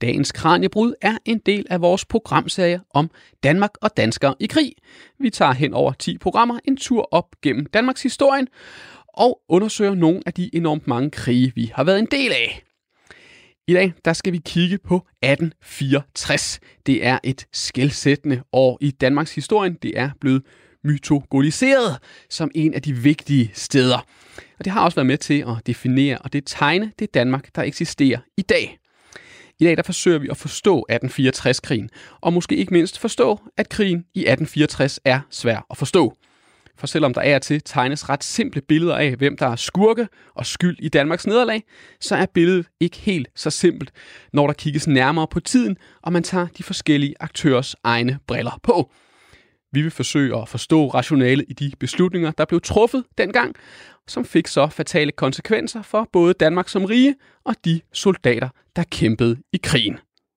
Dagens Kraniebrud er en del af vores programserie om Danmark og danskere i krig. Vi tager hen over 10 programmer en tur op gennem Danmarks historien og undersøger nogle af de enormt mange krige, vi har været en del af. I dag der skal vi kigge på 1864. Det er et skelsættende år i Danmarks historie. Det er blevet mytologiseret som en af de vigtige steder. Og det har også været med til at definere og det tegne det Danmark, der eksisterer i dag. I dag der forsøger vi at forstå 1864-krigen, og måske ikke mindst forstå, at krigen i 1864 er svær at forstå. For selvom der til tegnes ret simple billeder af, hvem der er skurke og skyld i Danmarks nederlag, så er billedet ikke helt så simpelt, når der kigges nærmere på tiden, og man tager de forskellige aktørers egne briller på. Vi vil forsøge at forstå rationalet i de beslutninger, der blev truffet dengang, som fik så fatale konsekvenser for både Danmark som rige og de soldater, der kæmpede i krigen.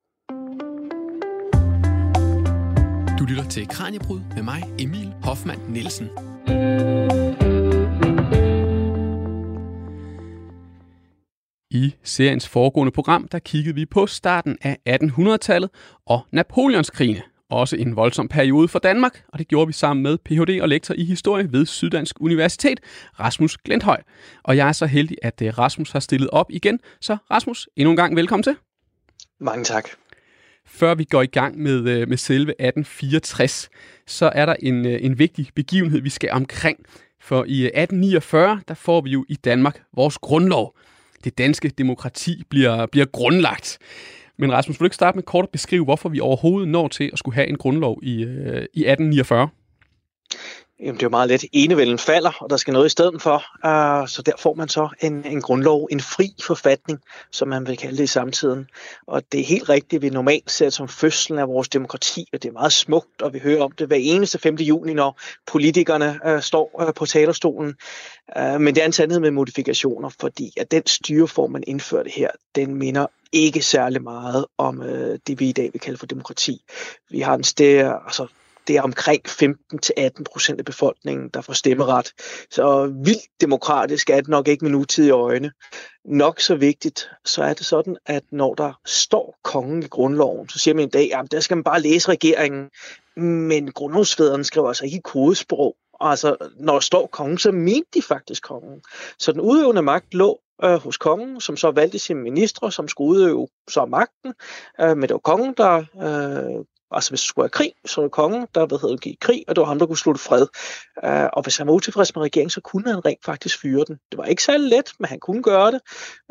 Du lytter til Kraniebrud med mig, Emil Hoffmann Nielsen. I seriens foregående program, der kiggede vi på starten af 1800-tallet og Napoleonskrigene. Også en voldsom periode for Danmark, og det gjorde vi sammen med Ph.D. og lektor i historie ved Syddansk Universitet, Rasmus Glenthøj. Og jeg er så heldig, at Rasmus har stillet op igen. Så Rasmus, endnu en gang velkommen til. Mange tak. Før vi går i gang med selve 1864, så er der en vigtig begivenhed, vi skal omkring. For i 1849, der får vi jo i Danmark vores grundlov. Det danske demokrati bliver grundlagt. Men Rasmus, vil du ikke starte med kort at beskrive, hvorfor vi overhovedet når til at skulle have en grundlov i 1849? Jamen, det er jo meget let. Enevælden falder, og der skal noget i stedet for. Så der får man så en grundlov, en fri forfatning, som man vil kalde det i samtiden. Og det er helt rigtigt, vi normalt ser som fødslen af vores demokrati, og det er meget smukt, og vi hører om det hver eneste 5. juni, når politikerne står på talerstolen. Men det er en sandhed med modifikationer, fordi at den styreform, man indførte her, den minder ikke særlig meget om det, vi i dag vil kalde for demokrati. Vi har en det er omkring 15-18% af befolkningen, der får stemmeret. Så vildt demokratisk er det nok ikke med nutidige øjne. Nok så vigtigt, så er det sådan, at når der står kongen i grundloven, så siger man i dag, at der skal man bare læse regeringen. Men grundlovsfædrene skriver altså ikke i kodesprog. Altså, når der står kongen, så mente de faktisk kongen. Så den udøvende magt lå hos kongen, som så valgte sine ministre, som skulle udøve så magten. Men det var kongen, der... Altså hvis der skulle være krig, så var det kongen, der give krig, og det var ham, der kunne slutte fred. Og hvis han var utilfreds med regeringen, så kunne han rent faktisk fyre den. Det var ikke særlig let, men han kunne gøre det.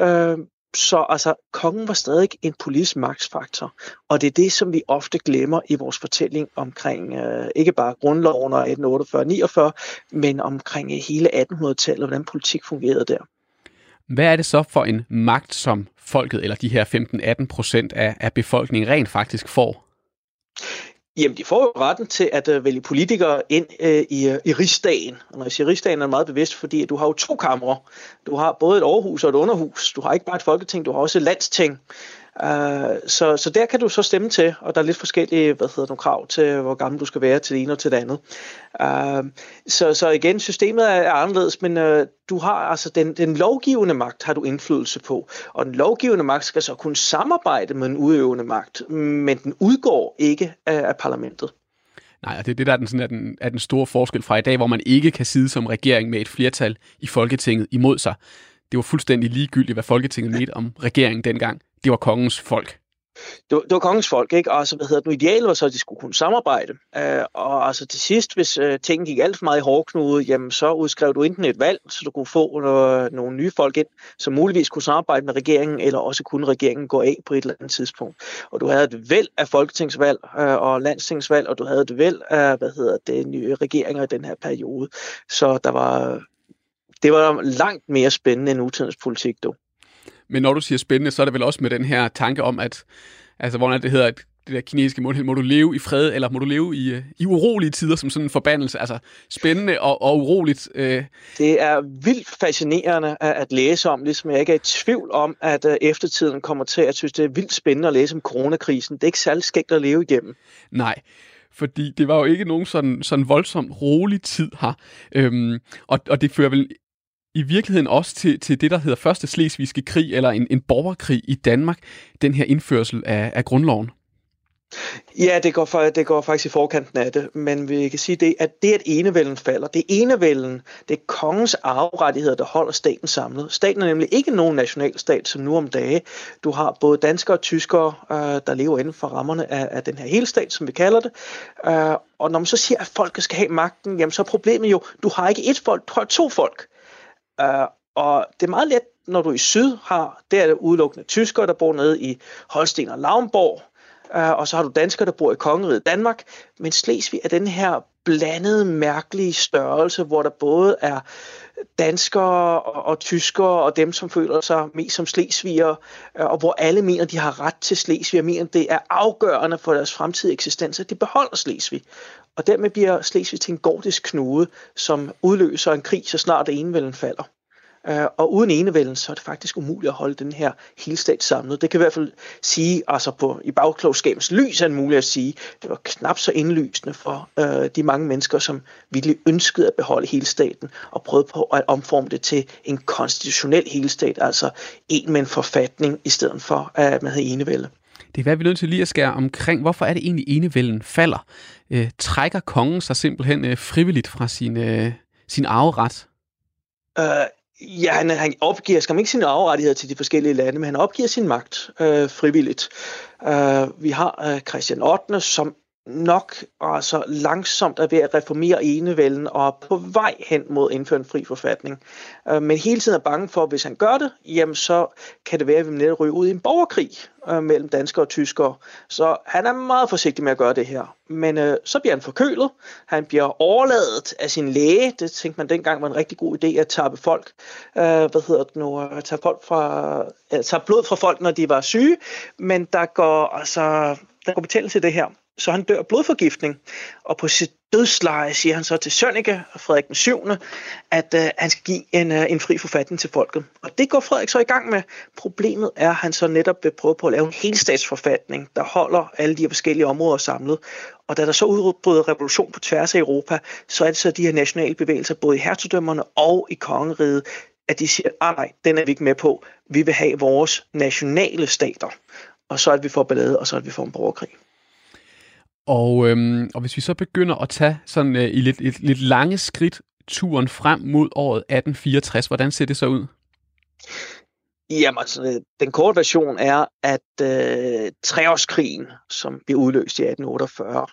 Så altså, kongen var stadig en politisk magtfaktor. Og det er det, som vi ofte glemmer i vores fortælling omkring ikke bare grundloven og 1848-49, men omkring hele 1800-tallet, hvordan politik fungerede der. Hvad er det så for en magt, som folket, eller de her 15-18% af befolkningen rent faktisk får? Jamen, de får jo retten til at vælge politikere ind i rigsdagen. Og når jeg siger rigsdagen, er det meget bevidst, fordi du har jo 2 kamre. Du har både et overhus og et underhus. Du har ikke bare et folketing, du har også et landsting. Så der kan du så stemme til, og der er lidt forskellige krav til, hvor gammel du skal være til det ene og til det andet. Så igen, systemet er anderledes, men du har altså den lovgivende magt har du indflydelse på, og den lovgivende magt skal så kunne samarbejde med den udøvende magt, men den udgår ikke af parlamentet. Nej, og det er det, der er den store forskel fra i dag, hvor man ikke kan sidde som regering med et flertal i Folketinget imod sig. Det var fuldstændig ligegyldigt, hvad Folketinget mente om regeringen dengang. Det var kongens folk. Det var kongens folk, ikke? Og så, idealet var så, at de skulle kunne samarbejde. Og altså til sidst, hvis tingene gik alt for meget i hårdknude, jamen så udskrev du enten et valg, så du kunne få nogle nye folk ind, som muligvis kunne samarbejde med regeringen, eller også kunne regeringen gå af på et eller andet tidspunkt. Og du havde et væld af folketingsvalg og landstingsvalg, og du havde et væld af, nye regeringer i den her periode. Så det var langt mere spændende end nutidens politik, dog. Men når du siger spændende, så er det vel også med den her tanke om, at, altså hvordan det hedder, det der kinesiske mundheld, må du leve i fred, eller må du leve i urolige tider som sådan en forbandelse? Altså spændende og uroligt. Det er vildt fascinerende at læse om, ligesom jeg ikke er i tvivl om, at eftertiden kommer til at synes, det er vildt spændende at læse om coronakrisen. Det er ikke særlig skægt at leve igennem. Nej. Fordi det var jo ikke nogen sådan voldsomt rolig tid her. Og det fører vel i virkeligheden også til det, der hedder Første Slesvigske Krig, eller en borgerkrig i Danmark, den her indførsel af grundloven? Ja, det går faktisk i forkanten af det, men vi kan sige det, at enevælden falder. Det er enevælden, det er kongens arverettigheder, der holder staten samlet. Staten er nemlig ikke nogen nationalstat, som nu om dage. Du har både danskere og tyskere, der lever inden for rammerne af den her helstat, som vi kalder det. Og når man så siger, at folket skal have magten, jamen så er problemet jo, du har ikke et folk, du har to folk. Og det er meget let, når du i syd der er det udelukkende tyskere, der bor nede i Holsten og Lauenborg, og så har du danskere, der bor i Kongeriget Danmark, men Slesvig er den her blandede, mærkelige størrelse, hvor der både er danskere og tyskere og dem, som føler sig mest som slesvigere, og hvor alle mener, de har ret til Slesvig, og mener, det er afgørende for deres fremtidige eksistens, at de beholder Slesvig. Og dermed bliver Slesvig til en gordisk knude, som udløser en krig, så snart enevælden falder. Og uden enevælden, så er det faktisk umuligt at holde den her helstat samlet. Det kan i hvert fald sige, altså i bagklogskabens lys er det muligt at sige, det var knap så indlysende for de mange mennesker, som virkelig ønskede at beholde helstaten og prøvede på at omforme det til en konstitutionel helstat, altså en med en forfatning i stedet for at man havde enevælde. Det er hvad vi er nødt til lige at skære omkring. Hvorfor er det egentlig enevælden falder? Trækker kongen sig simpelthen frivilligt fra sin arveret? Ja, han opgiver skam ikke sine arverettigheder til de forskellige lande, men han opgiver sin magt frivilligt. Vi har Christian 8., som nok altså langsomt er ved at reformere enevælden og er på vej hen mod at indføre en fri forfatning. Men hele tiden er bange for, at hvis han gør det, jamen så kan det være, at vi netop ryger ud i en borgerkrig mellem danskere og tyskere. Så han er meget forsigtig med at gøre det her. Men så bliver han forkølet. Han bliver overladet af sin læge. Det tænkte man dengang var en rigtig god idé at tappe folk. Tage blod fra folk, når de var syge. Men der går betændelse til det her. Så han dør af blodforgiftning, og på sit dødsleje siger han så til Sønneke, Frederik den 7., at han skal give en fri forfatning til folket. Og det går Frederik så i gang med. Problemet er, at han så netop vil prøve på at lave en helstatsforfatning, der holder alle de her forskellige områder samlet. Og da der så udbryder revolution på tværs af Europa, så er det så de her nationale bevægelser, både i hertugdømmerne og i kongeriget, at de siger, nej, den er vi ikke med på. Vi vil have vores nationale stater. Og så er det, vi får ballade, og så er det, vi får en borgerkrig. Og hvis vi så begynder at tage sådan i lidt lange skridt turen frem mod året 1864, hvordan ser det så ud? Jamen, altså, den korte version er, at treårskrigen, som bliver udløst i 1848,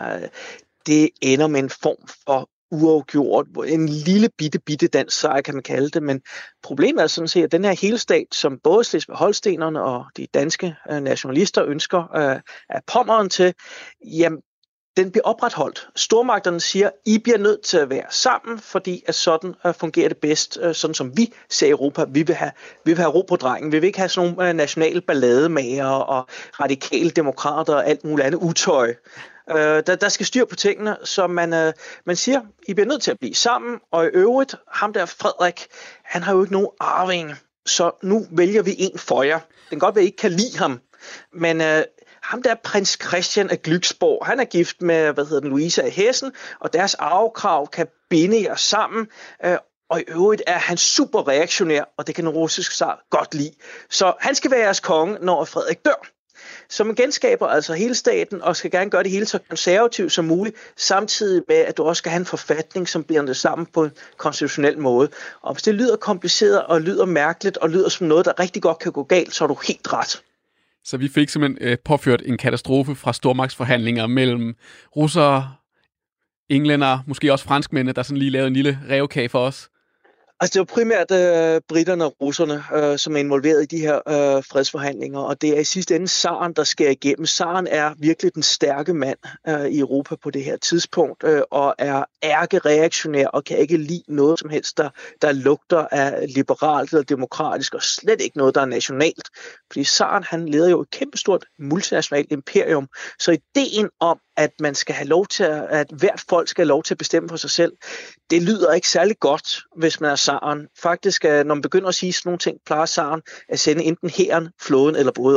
det ender med en form for uafgjort, en lille bitte dansk sejr, kan man kalde det, men problemet er sådan set, at den her helstat, som både Slesvig-Holstenerne og de danske nationalister ønsker at Pommern til, jamen, den bliver opretholdt. Stormagterne siger, I bliver nødt til at være sammen, fordi at sådan fungerer det bedst, sådan som vi ser Europa. Vi vil have ro på drengen. Vi vil ikke have sådan nogle nationale ballademager og radikale demokrater og alt muligt andet utøj. Der skal styr på tingene, så man siger, I bliver nødt til at blive sammen, og i øvrigt, ham der Frederik, han har jo ikke nogen arving, så nu vælger vi en for jer. Det kan godt være, I ikke kan lide ham, men ham der prins Christian af Glücksborg, han er gift med, Louise af Hessen, og deres arvekrav kan binde jer sammen, og i øvrigt er han super reaktionær, og det kan den russiske zar godt lide. Så han skal være jeres konge, når Frederik dør. Så man genskaber altså hele staten, og skal gerne gøre det hele så konservativt som muligt, samtidig med, at du også skal have en forfatning, som binder det sammen på en konstitutionel måde. Og hvis det lyder kompliceret, og lyder mærkeligt, og lyder som noget, der rigtig godt kan gå galt, så er du helt ret. Så vi fik simpelthen påført en katastrofe fra stormagtsforhandlinger mellem russere, englænder, måske også franskmændene, der sådan lige lavede en lille rævekage for os. Altså det var primært britterne og russerne, som er involveret i de her fredsforhandlinger, og det er i sidste ende zaren, der skærer igennem. Zaren er virkelig den stærke mand i Europa på det her tidspunkt, og er ærkereaktionær og kan ikke lide noget som helst, der lugter af liberalt eller demokratisk, og slet ikke noget, der er nationalt. Fordi zaren, han leder jo et kæmpestort multinationalt imperium, så ideen om, at man skal have lov til, at hvert folk skal have lov til at bestemme for sig selv, det lyder ikke særlig godt, hvis man er zaren. Faktisk, når man begynder at sige sådan nogle ting, plejer zaren at sende enten hæren, flåden eller både og.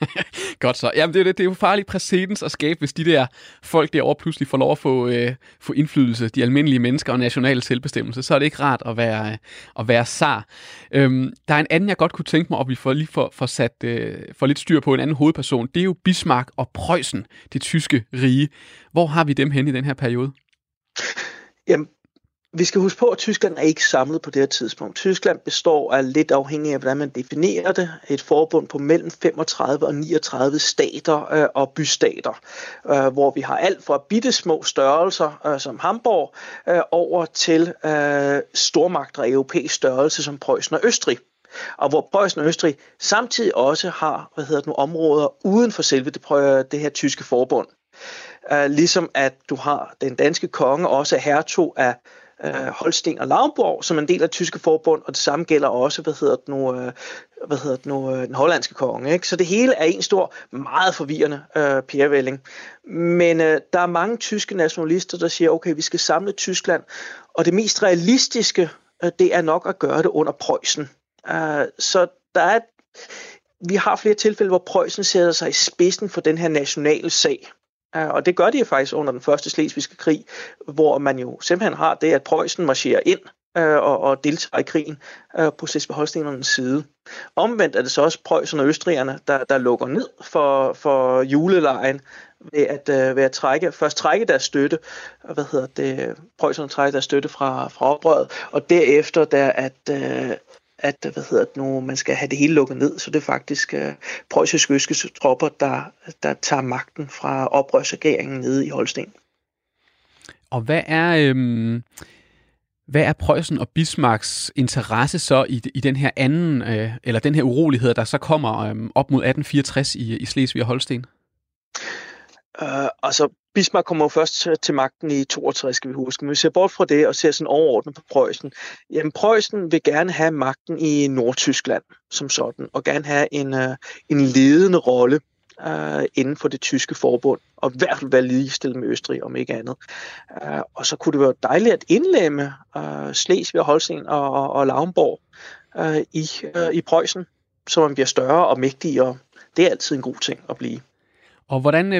Godt så. Jamen, det er jo farligt præcedens at skabe, hvis de der folk derovre pludselig får lov at få indflydelse, de almindelige mennesker og national selvbestemmelse, så er det ikke rart at være zar. Der er en anden, jeg godt kunne tænke mig, at vi får lidt styr på, en anden hovedperson. Det er jo Bismarck og Preussen, det tyske rige. Hvor har vi dem hen i den her periode? Jamen, vi skal huske på, at Tyskland er ikke samlet på det her tidspunkt. Tyskland består af, lidt afhængig af, hvordan man definerer det, et forbund på mellem 35 og 39 stater og bystater, hvor vi har alt fra bittesmå størrelser som Hamburg over til stormagter af europæisk størrelse som Preussen og Østrig. Og hvor Preussen og Østrig samtidig også har områder uden for selve det her tyske forbund. Ligesom at du har den danske konge også hertug af Holsten og Lauenborg som en del af det tyske forbund, og det samme gælder også, den hollandske konge. Ikke? Så det hele er en stor, meget forvirrende pærevælling. Men der er mange tyske nationalister, der siger, okay, vi skal samle Tyskland, og det mest realistiske, det er nok at gøre det under Preussen. Så vi har flere tilfælde, hvor Preussen sætter sig i spidsen for den her nationale sag. Og det gør de faktisk under den første slesvigske krig, hvor man jo simpelthen har det, at Preussen marcherer ind og deltager i krigen på Slesvig-Holstenernes side. Omvendt er det så også Preussen og østrigerne, der lukker ned for julelejen ved at trække deres støtte. Preussen trækker deres støtte fra oprøret, og derefter man skal have det hele lukket ned, så det er faktisk preussiske tropper, der tager magten fra oprørsregeringen nede i Holsten. Og hvad er Preussen og Bismarcks interesse så i den her anden, eller den her urolighed, der så kommer op mod 1864 i Slesvig og Holsten? Bismarck kommer jo først til magten i 62, skal vi huske. Men vi ser bort fra det og ser sådan overordnet på Preussen. Jamen, Preussen vil gerne have magten i Nordtyskland som sådan, og gerne have en ledende rolle inden for det tyske forbund, og i hvert fald være ligestillet med Østrig, om ikke andet. Og så kunne det være dejligt at indlemme Slesvig og Holsten og Lauenborg i Preussen, så man bliver større og mægtigere. Det er altid en god ting at blive. Og hvordan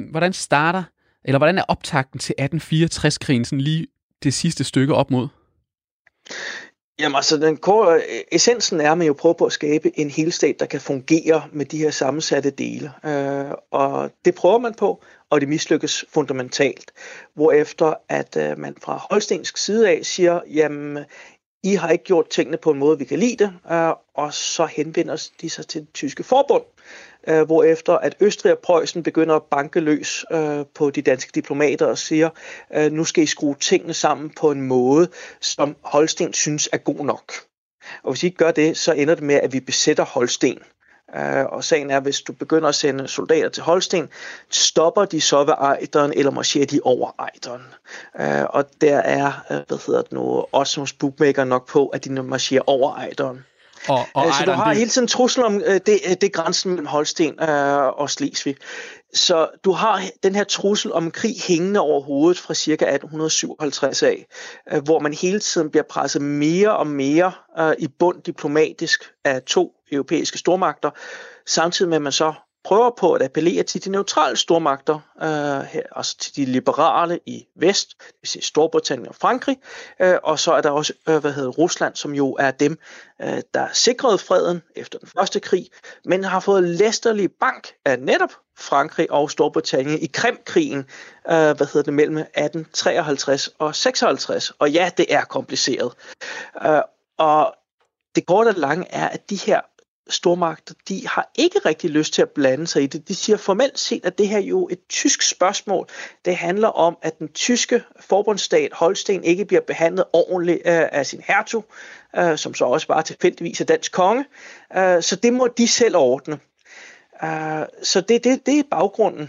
er optakten til 1864-krigen sådan lige det sidste stykke op mod? Jamen essensen er, at man jo prøver på at skabe en helstat, der kan fungere med de her sammensatte dele. Og det prøver man på, og det mislykkes fundamentalt. Hvorefter at man fra holstensk side af siger, jamen, I har ikke gjort tingene på en måde, vi kan lide det, og så henvender de sig til det tyske forbund. Hvorefter at Østrig og Preussen begynder at banke løs på de danske diplomater og siger, nu skal I skrue tingene sammen på en måde, som Holsten synes er god nok. Og hvis I ikke gør det, så ender det med, at vi besætter Holsten. Og sagen er, at hvis du begynder at sende soldater til Holsten, stopper de så ved Ejderen, eller marcherer de over Ejderen. Og der er, Osmos bookmaker nok på, at de marcherer over Ejderen. Så du har hele tiden trussel om det er grænsen mellem Holsten og Slesvig. Så du har den her trussel om krig hængende over hovedet fra ca. 1857 af, hvor man hele tiden bliver presset mere og mere i bund diplomatisk af to europæiske stormagter, samtidig med at man så prøver på at appellere til de neutrale stormagter, altså til de liberale i vest, det vil sige Storbritannien og Frankrig, og så er der også Rusland, som jo er dem, der sikrede freden efter den første krig, men har fået læsterlig bank af netop Frankrig og Storbritannien i Krimkrigen, mellem 1853 og 56. Og ja, det er kompliceret. Og det korte og lange er, at de her stormagter, de har ikke rigtig lyst til at blande sig i det. De siger formelt set, at det her er jo et tysk spørgsmål. Det handler om, at den tyske forbundsstat Holsten ikke bliver behandlet ordentligt af sin hertug, som så også bare tilfældigvis er dansk konge. Så det må de selv ordne. Så det er baggrunden.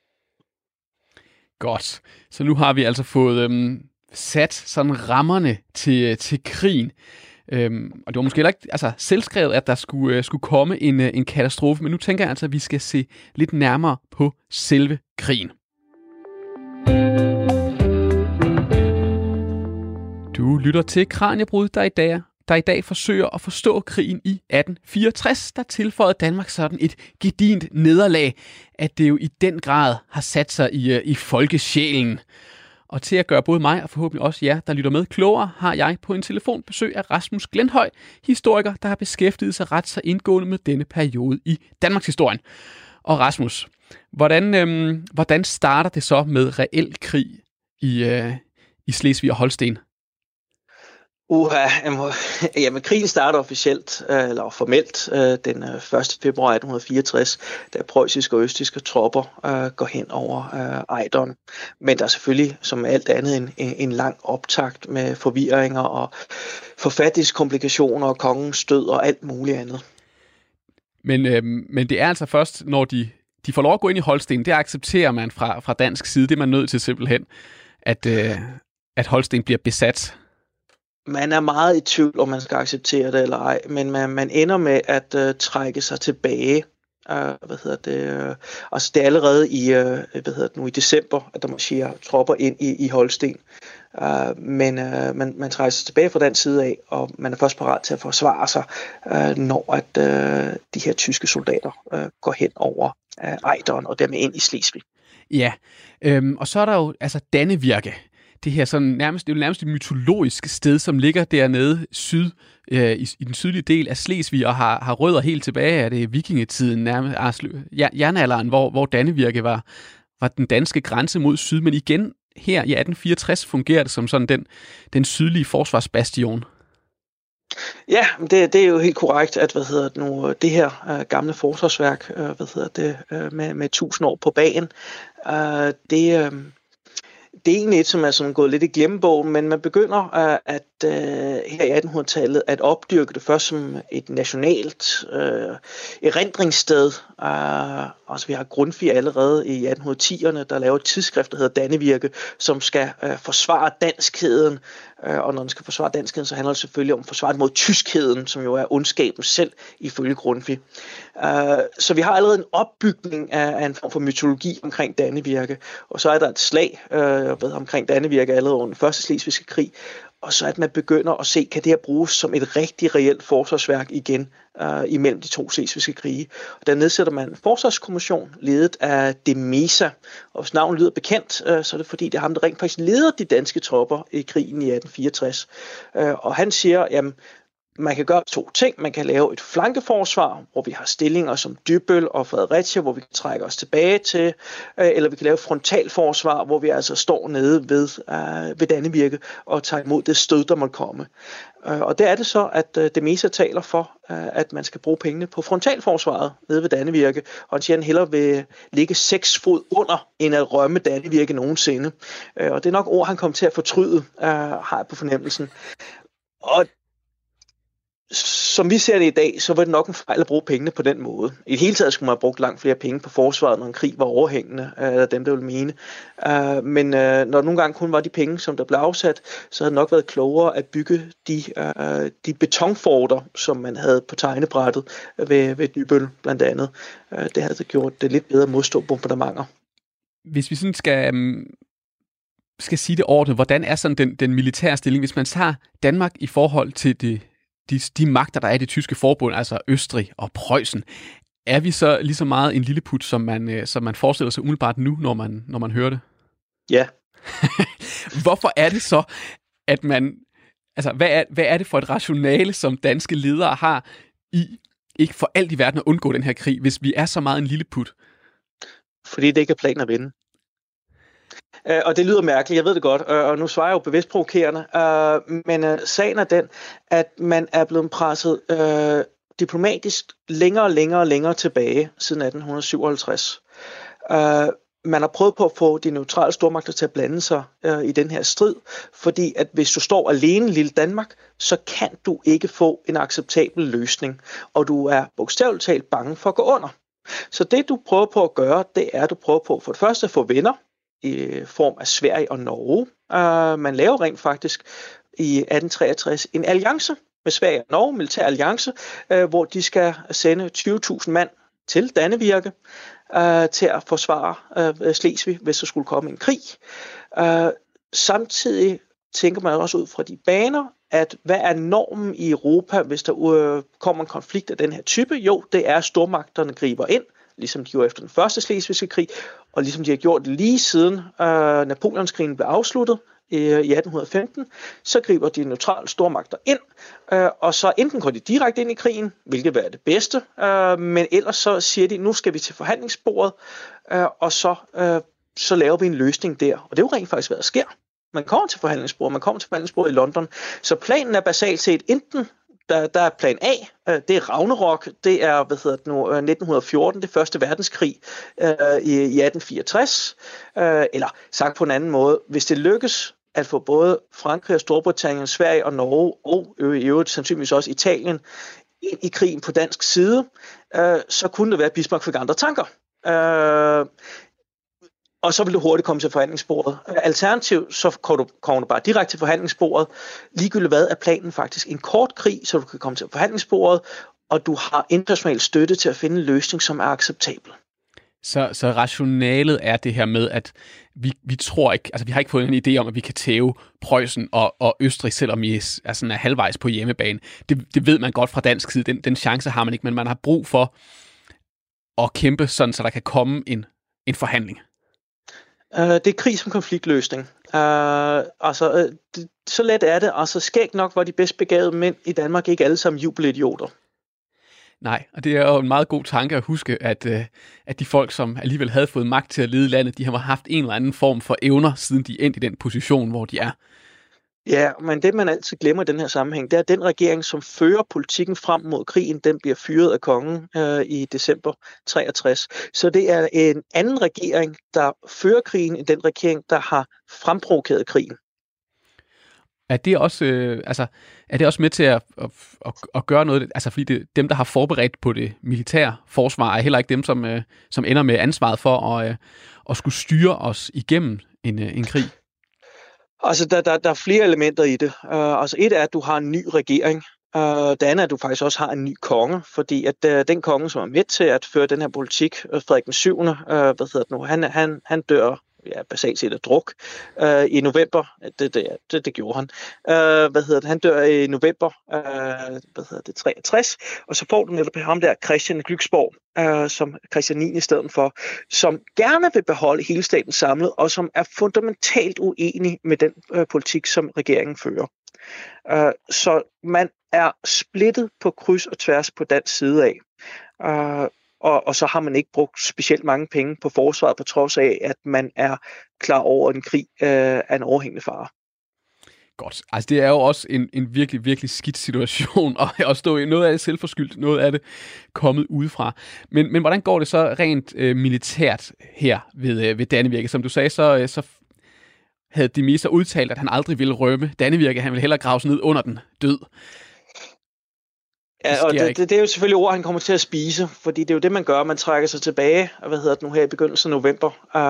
Godt. Så nu har vi altså fået sat sådan rammerne til krigen. Og det var måske heller ikke selvskrevet, at der skulle komme en katastrofe, men nu tænker jeg altså, at vi skal se lidt nærmere på selve krigen. Du lytter til Kraniebrud, der der i dag forsøger at forstå krigen i 1864, der tilføjede Danmark sådan et gedigent nederlag, at det jo i den grad har sat sig i folkesjælen. Og til at gøre både mig og forhåbentlig også jer, der lytter med klogere, har jeg på en telefon besøg af Rasmus Glenthøj, historiker, der har beskæftiget sig ret så indgående med denne periode i Danmarks historien. Og Rasmus, hvordan starter det så med reel krig i Slesvig og Holsten? Jamen, krigen starter officielt, eller formelt, den 1. februar 1864, da preussiske og østrigske tropper går hen over Ejderen. Men der er selvfølgelig, som alt andet, en lang optakt med forvirringer og forfatningskomplikationer og kongens død og alt muligt andet. Men det er altså først, når de får lov at gå ind i Holsten, det accepterer man fra dansk side. Det er man nødt til simpelthen, at Holsten bliver besat. Man er meget i tvivl, om man skal acceptere det eller ej, men man ender med at trække sig tilbage. Altså det er allerede i december, at der marcherer tropper ind i Holsten. Men man trækker sig tilbage fra den side af, og man er først parat til at forsvare sig, når at de her tyske soldater går hen over Ejderen og dermed ind i Slesvig. Ja, og så er der jo altså Dannevirke. Det her sådan nærmest et mytologisk sted, som ligger dernede i den sydlige del af Slesvig og har rødder helt tilbage af det vikingetiden, nærmest jernalderen, hvor Dannevirke var den danske grænse mod syd, men igen her i 1864 fungerer det som sådan den sydlige forsvarsbastion. Ja, det er jo helt korrekt, at det her gamle forsvarsværk, med 1000 år på bagen, det er egentlig et, som er sådan gået lidt i glemmebogen, men man begynder her i 1800-tallet at opdyrke det først som et nationalt erindringssted. Altså vi har Grundtvig allerede i 1810'erne, der laver et tidsskrift, der hedder Dannevirke, som skal forsvare danskheden. Og når den skal forsvare danskheden, så handler det selvfølgelig om forsvaret mod tyskheden, som jo er ondskaben selv ifølge Grundtvig. Så vi har allerede en opbygning af en form for mytologi omkring Dannevirke, og så er der et slag omkring Dannevirke allerede under den første slesvigske krig, og så at man begynder at se, kan det her bruges som et rigtig reelt forsvarsværk igen imellem de to slesvigske krige. Og der nedsætter man en forsvarskommission, ledet af de Meza, og hvis navnet lyder bekendt, så er det fordi, det er ham, der rent faktisk leder de danske tropper i krigen i 1864. Og han siger, jamen, man kan gøre to ting. Man kan lave et flankeforsvar, hvor vi har stillinger som Dybbøl og Fredericia, hvor vi kan trække os tilbage til, eller vi kan lave et frontalforsvar, hvor vi altså står nede ved Dannevirke og tager imod det stød, der måtte komme. Og der er det så, at de Meza taler for, at man skal bruge pengene på frontalforsvaret nede ved Dannevirke, og han siger, at han hellere vil ligge 6 fod under, end at rømme Dannevirke nogensinde. Og det er nok ord, han kommer til at fortryde, har jeg på fornemmelsen. Og som vi ser det i dag, så var det nok en fejl at bruge pengene på den måde. I det hele taget skulle man have brugt langt flere penge på forsvaret, når en krig var overhængende, af dem, der ville mene. Men når nogle gange kun var de penge, som der blev afsat, så havde det nok været klogere at bygge de betonforter, som man havde på tegnebrættet ved Dybbøl blandt andet. Det havde gjort det lidt bedre at modstå bombardementer. Hvis vi sådan skal sige det ordentligt, hvordan er sådan den militære stilling, hvis man tager Danmark i forhold til de magter, der er i det tyske forbund, altså Østrig og Preussen, er vi så lige så meget en lilleput, som man forestiller sig umiddelbart nu, når man hører det? Ja. Hvorfor er det så, at man... Altså, hvad er det for et rationale, som danske ledere har i ikke for alt i verden at undgå den her krig, hvis vi er så meget en lilleput? Fordi det ikke er planen at vinde. Og det lyder mærkeligt, jeg ved det godt, og nu svarer jeg jo bevidst provokerende, men sagen er den, at man er blevet presset diplomatisk længere tilbage siden 1857. Man har prøvet på at få de neutrale stormagter til at blande sig i den her strid, fordi at hvis du står alene i lille Danmark, så kan du ikke få en acceptabel løsning, og du er bogstaveligt talt bange for at gå under. Så det du prøver på at gøre, det er at du prøver på for det første at få venner, i form af Sverige og Norge. Man laver rent faktisk i 1863 en alliance med Sverige og Norge, militær alliance, hvor de skal sende 20.000 mand til Dannevirke til at forsvare Slesvig, hvis der skulle komme en krig. Samtidig tænker man også ud fra de baner, at hvad er normen i Europa, hvis der kommer en konflikt af den her type? Jo, det er, at stormagterne griber ind, ligesom de gjorde efter den første slesvigske krig, og ligesom de har gjort lige siden Napoleonskrigen blev afsluttet i 1815, så griber de neutrale stormagter ind, og så enten går de direkte ind i krigen, hvilket vil være det bedste, men ellers så siger de, nu skal vi til forhandlingsbordet, og så laver vi en løsning der. Og det er jo rent faktisk, hvad der sker. Man kommer til forhandlingsbordet i London, så planen er basalt set enten der er plan A, det er Ragnarok, det er 1914, det første verdenskrig i 1864, eller sagt på en anden måde, hvis det lykkes at få både Frankrig og Storbritannien, Sverige og Norge, og i øvrigt sandsynligvis også Italien, ind i krigen på dansk side, så kunne det være, at Bismarck fik andre tanker. Og så vil du hurtigt komme til forhandlingsbordet. Alternativt, så kommer du bare direkte til forhandlingsbordet. Ligegyldigt hvad er planen faktisk en kort krig, så du kan komme til forhandlingsbordet, og du har international støtte til at finde en løsning, som er acceptabel. Så rationalet er det her med, at vi tror ikke, altså vi har ikke fået en idé om, at vi kan tæve Preussen og Østrig, selvom vi er halvvejs på hjemmebane. Det ved man godt fra dansk side. Den chance har man ikke, men man har brug for at kæmpe sådan, så der kan komme en forhandling. Det er krig som konfliktløsning. Så let er det. Altså skægt nok var de bedst begavede mænd i Danmark ikke alle sammen jubelidioter. Nej, og det er jo en meget god tanke at huske, at de folk, som alligevel havde fået magt til at lede landet, de har haft en eller anden form for evner, siden de endte i den position, hvor de er. Ja, men det man altid glemmer i den her sammenhæng, det er, at den regering, som fører politikken frem mod krigen, den bliver fyret af kongen i december 63. Så det er en anden regering, der fører krigen, end den regering, der har fremprovokeret krigen. Er det også med til at gøre noget? Altså fordi dem, der har forberedt på det militære forsvar, er heller ikke dem, som ender med ansvaret for at skulle styre os igennem en krig. Altså, der er flere elementer i det. Et er, at du har en ny regering. Det andet er, at du faktisk også har en ny konge, fordi at den konge, som er med til at føre den her politik, Frederik den 7., han dør basalt set af druk i november. Det gjorde han. Han dør i november 63, og så får du netop ham der, Christian Glücksborg, som Christian 9. i stedet for, som gerne vil beholde hele staten samlet, og som er fundamentalt uenig med den politik, som regeringen fører. Så man er splittet på kryds og tværs på dansk side af. Og så har man ikke brugt specielt mange penge på forsvaret, på trods af, at man er klar over, at en krig er en overhængende fare. Godt. Altså det er jo også en virkelig, virkelig skidt situation, og at stå i noget af det selvforskyldt, noget af det kommet udefra. Men hvordan går det så rent militært her ved Dannevirke? Som du sagde, så havde de Maiza udtalt, at han aldrig ville rømme Dannevirke. Han ville hellere grave sig ned under den død. Ja, og det er jo selvfølgelig ord, han kommer til at spise, fordi det er jo det, man gør. Man trækker sig tilbage, her i begyndelsen af november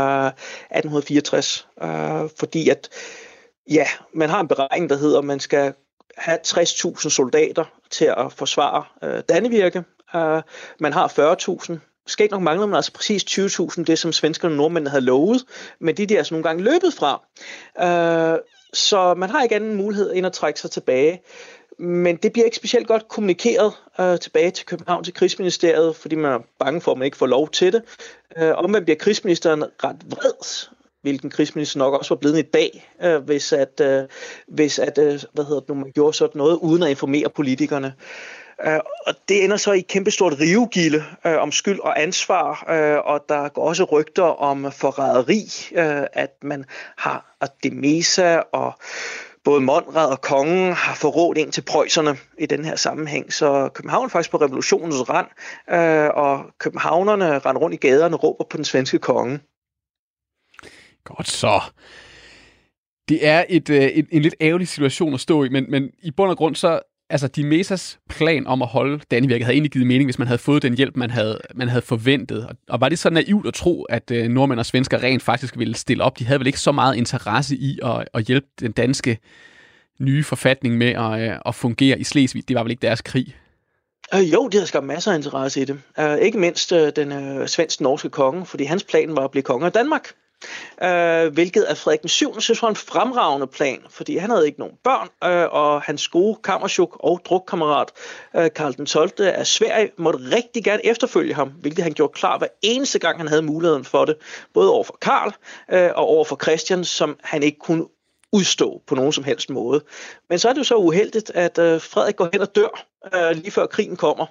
1864, fordi at, man har en beregning, der hedder, at man skal have 60.000 soldater til at forsvare Dannevirke. Man har 40.000. Skal ikke nok mangle, men altså præcis 20.000, det som svenskerne og nordmændene havde lovet, men de er altså nogle gange løbet fra. Så man har ikke anden mulighed end at trække sig tilbage. Men det bliver ikke specielt godt kommunikeret tilbage til København, til krigsministeriet, fordi man er bange for, at man ikke får lov til det. Omvendt bliver krigsministeren ret vred, hvilken krigsminister nok også var blevet i dag, hvis man gjorde sådan noget, uden at informere politikerne. Og det ender så i et kæmpestort rivegilde om skyld og ansvar, og der går også rygter om forræderi, at man har de Maiza og både Monrad og kongen har forrådt ind til preusserne i den her sammenhæng. Så København er faktisk på revolutionens rand, og københavnerne render rundt i gaderne og råber på den svenske konge. Godt så. Det er en lidt ærgerlig situation at stå i, men i bund og grund så, altså de Maizas plan om at holde Dannevirke havde egentlig givet mening, hvis man havde fået den hjælp, man havde forventet. Og var det så naivt at tro, at nordmænd og svensker rent faktisk ville stille op? De havde vel ikke så meget interesse i at hjælpe den danske nye forfatning med at fungere i Slesvig. Det var vel ikke deres krig? Jo, de havde skabt masser af interesse i det. Ikke mindst den svensk-norske konge, fordi hans plan var at blive konge af Danmark. hvilket af Frederik den 7. synes var en fremragende plan, fordi han havde ikke nogen børn, og hans gode kammerchuk og drukkammerat Karl den 12. af Sverige måtte rigtig gerne efterfølge ham, hvilket han gjorde klar hver eneste gang, han havde muligheden for det, både over for Karl og over for Christian, som han ikke kunne udstå på nogen som helst måde. Men så er det jo så uheldigt, at Frederik går hen og dør, lige før krigen kommer,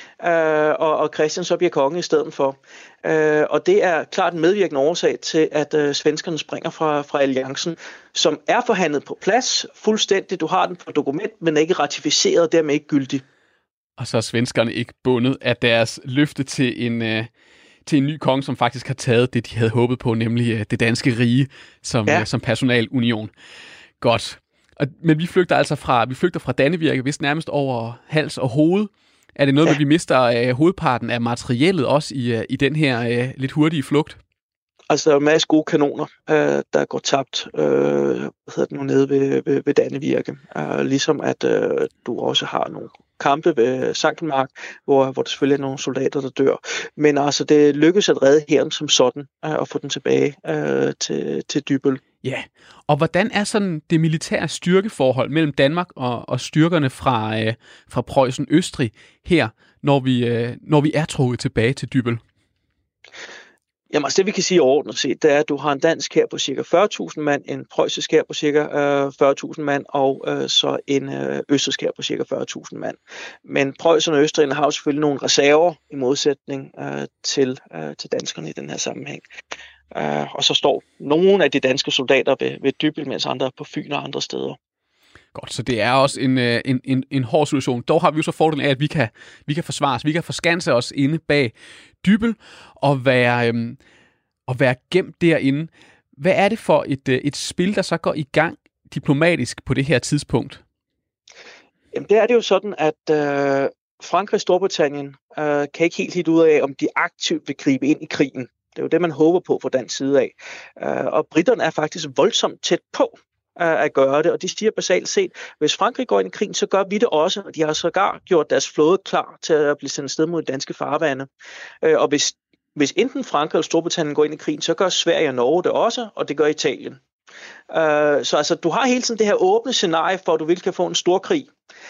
og Christian så bliver konge i stedet for. Og det er klart en medvirkende årsag til, at svenskerne springer fra alliancen, som er forhandlet på plads fuldstændig. Du har den på dokument, men ikke ratificeret, og dermed ikke gyldig. Og så er svenskerne ikke bundet af deres løfte til en ny konge, som faktisk har taget det, de havde håbet på, nemlig det danske rige som personalunion. Godt. Men vi flygter altså fra Dannevirke, vist nærmest over hals og hoved. Er det noget, at vi mister hovedparten af materiellet også i den her lidt hurtige flugt? Altså, der er en masse gode kanoner, der går tabt nede ved Dannevirke. Ligesom at du også har nogle kampe ved Sankelmark, hvor der selvfølgelig er nogle soldater, der dør. Men altså, det lykkedes at redde hæren som sådan, og få den tilbage til Dybbøl. Ja, og hvordan er sådan det militære styrkeforhold mellem Danmark og styrkerne fra Preussen-Østrig her, når vi er trukket tilbage til Dybbøl? Jamen, altså det vi kan sige overordnet set, det er, at du har en dansk hær på ca. 40.000 mand, en preussisk hær på ca. 40.000 mand, og så en østrigsk hær på ca. 40.000 mand. Men Preussen og Østrig har jo selvfølgelig nogle reserver i modsætning til danskerne i den her sammenhæng. Og så står nogle af de danske soldater ved Dybbøl, mens andre er på Fyn og andre steder. Godt, så det er også en hård situation. Dog har vi jo så fordelen af, at vi kan forsvare os, vi kan forskanse os inde bag Dybbøl og være gemt derinde. Hvad er det for et spil, der så går i gang diplomatisk på det her tidspunkt? Jamen, det er det jo sådan, at Frankrig og Storbritannien kan ikke helt hit ud af, om de aktivt vil gribe ind i krigen. Det er jo det, man håber på fra dansk side af. Og britterne er faktisk voldsomt tæt på at gøre det, og de siger basalt set, hvis Frankrig går ind i krigen, så gør vi det også, og de har sågar gjort deres flåde klar til at blive sendt sted mod danske farvande. Og hvis enten Frankrig eller Storbritannien går ind i krigen, så gør Sverige og Norge det også, og det gør Italien. Så altså, du har hele tiden det her åbne scenarie for, at du kan få en stor krig.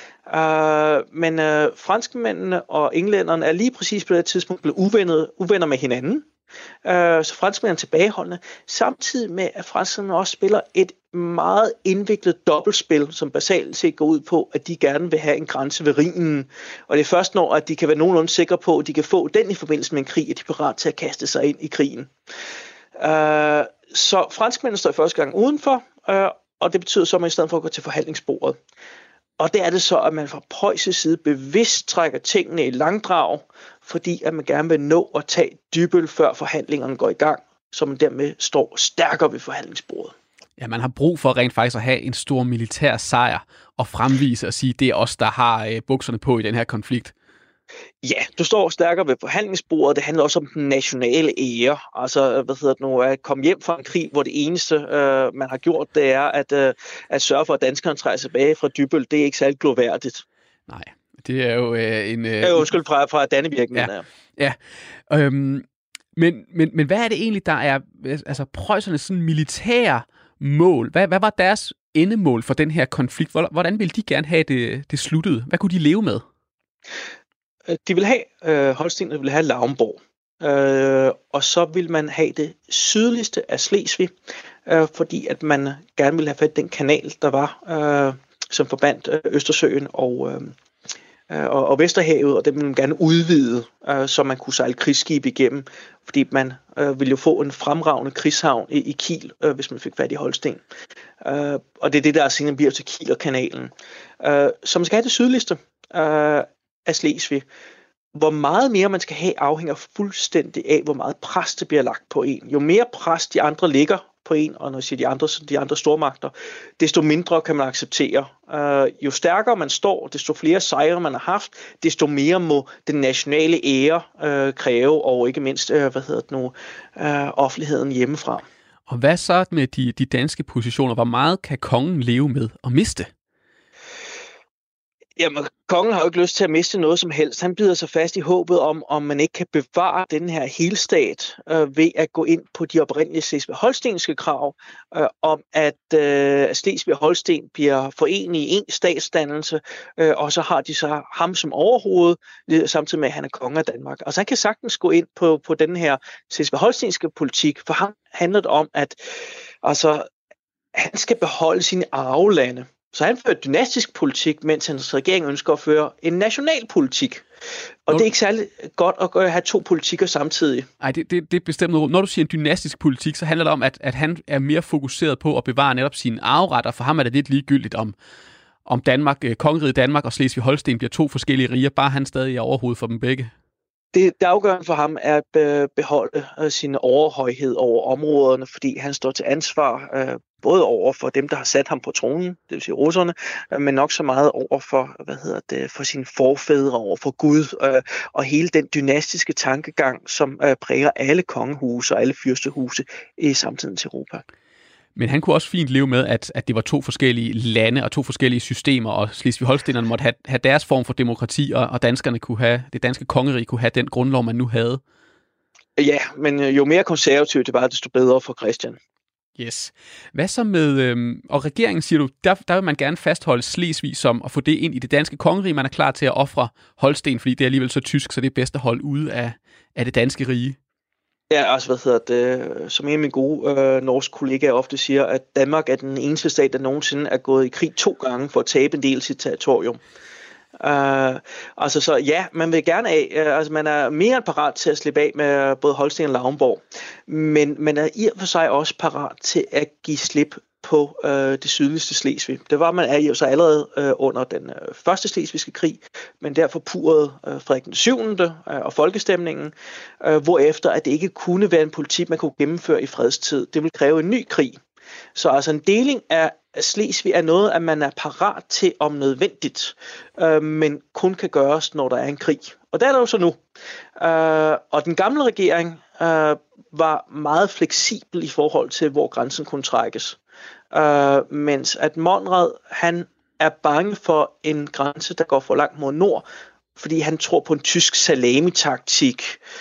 Men franskmændene og englænderne er lige præcis på det tidspunkt blevet uvenner med hinanden. Så franskmændene er tilbageholdende, samtidig med, at franskmændene også spiller et meget indviklet dobbeltspil, som basalt set går ud på, at de gerne vil have en grænse ved Rhinen. Og det er først når, at de kan være nogenlunde sikre på, at de kan få den i forbindelse med en krig, at de er parat til at kaste sig ind i krigen. Så franskmændene står i første gang udenfor, og det betyder så, at man i stedet for at gå til forhandlingsbordet. Og det er det så, at man fra preussisk side bevidst trækker tingene i langdrag, fordi at man gerne vil nå at tage Dybbøl, før forhandlingerne går i gang, så man dermed står stærkere ved forhandlingsbordet. Ja, man har brug for rent faktisk at have en stor militær sejr og fremvise og sige, at det er os, der har bukserne på i den her konflikt. Ja, du står stærkere ved forhandlingsbordet. Det handler også om den nationale ære. Altså, at komme hjem fra en krig, hvor det eneste, man har gjort, det er at sørge for, at danskerne træder tilbage fra Dybbøl. Det er ikke særlig gloværdigt. Nej, det er jo undskyld, fra Dannevirke. Ja. Men hvad er det egentlig, der er altså preussernes sådan militære mål? Hvad var deres endemål for den her konflikt? Hvordan ville de gerne have det sluttet? Hvad kunne de leve med? De vil have Holsten, og de vil have Lauenborg. Og så vil man have det sydligste af Slesvig, fordi at man gerne vil have fat den kanal, der var, som forbandt Østersøen og Vesterhavet, og det ville man gerne udvide, så man kunne sejle krigsskib igennem, fordi man ville jo få en fremragende krigshavn i Kiel, hvis man fik fat i Holsten. Og det er det, der senere bliver til Kielerkanalen. Så man skal have det sydligste af Slesvig. Hvor meget mere man skal have, afhænger fuldstændig af, hvor meget pres det bliver lagt på en. Jo mere pres de andre ligger på en, og når jeg siger de andre stormagter, desto mindre kan man acceptere. Jo stærkere man står, desto flere sejre man har haft, desto mere må den nationale ære kræve, og ikke mindst offentligheden hjemmefra. Og hvad så med de danske positioner? Hvor meget kan kongen leve med og miste? Jamen, kongen har jo ikke lyst til at miste noget som helst. Han bider sig fast i håbet om man ikke kan bevare den her helstat ved at gå ind på de oprindelige Slesvig-Holstenske krav om, at Slesvig-Holsten bliver forenet i en statsdannelse, og så har de så ham som overhoved, samtidig med, at han er konge af Danmark. Altså han kan sagtens gå ind på den her Slesvig-Holstenske politik, for ham handler det om, at altså, han skal beholde sine arvelande. Så han fører dynastisk politik, mens hans regering ønsker at føre en national politik. Og det er ikke særlig godt at have to politikker samtidig. Nej, det er bestemt noget. Når du siger en dynastisk politik, så handler det om, at han er mere fokuseret på at bevare netop sine arveretter. For ham er det lidt ligegyldigt om Danmark, kongeriget Danmark og Slesvig-Holsten bliver to forskellige riger, bare han stadig er overhovedet for dem begge. Det afgørende for ham er at beholde sin overhøjhed over områderne, fordi han står til ansvar både over for dem, der har sat ham på tronen, det vil sige russerne, men nok så meget over for, for sine forfædre, over for Gud, og hele den dynastiske tankegang, som præger alle kongehuse og alle fyrstehuse i samtidens Europa. Men han kunne også fint leve med, at det var to forskellige lande og to forskellige systemer, og Slesvig-Holstenerne måtte have deres form for demokrati, og danskerne kunne have, det danske kongerige kunne have den grundlov, man nu havde. Ja, men jo mere konservativt det var, desto bedre for Christian. Yes. Hvad så med, og regeringen siger du, der vil man gerne fastholde Slesvig som at få det ind i det danske kongerige, man er klar til at ofre Holsten, fordi det er alligevel så tysk, så det er bedst at holde ude af det danske rige. Ja, altså som en af mine gode norske kollegaer ofte siger, at Danmark er den eneste stat, der nogensinde er gået i krig 2 gange for at tabe en del af sit territorium. Så ja, man vil gerne af, man er mere end parat til at slippe af med både Holsten og Lauenborg, men man er i og for sig også parat til at give slip på det sydligste Slesvig. Det var man jo så allerede under den første slesvigske krig, men derfor purede Frederik den 7. Og folkestemningen, hvorefter at det ikke kunne være en politik, man kunne gennemføre i fredstid. Det ville kræve en ny krig. Så altså en deling af Slesvig er noget, at man er parat til om nødvendigt, men kun kan gøres, når der er en krig. Og der er der jo så nu. Og den gamle regering var meget fleksibel i forhold til, hvor grænsen kunne trækkes. Mens at Monrad, han er bange for en grænse, der går for langt mod nord, fordi han tror på en tysk salami-taktik,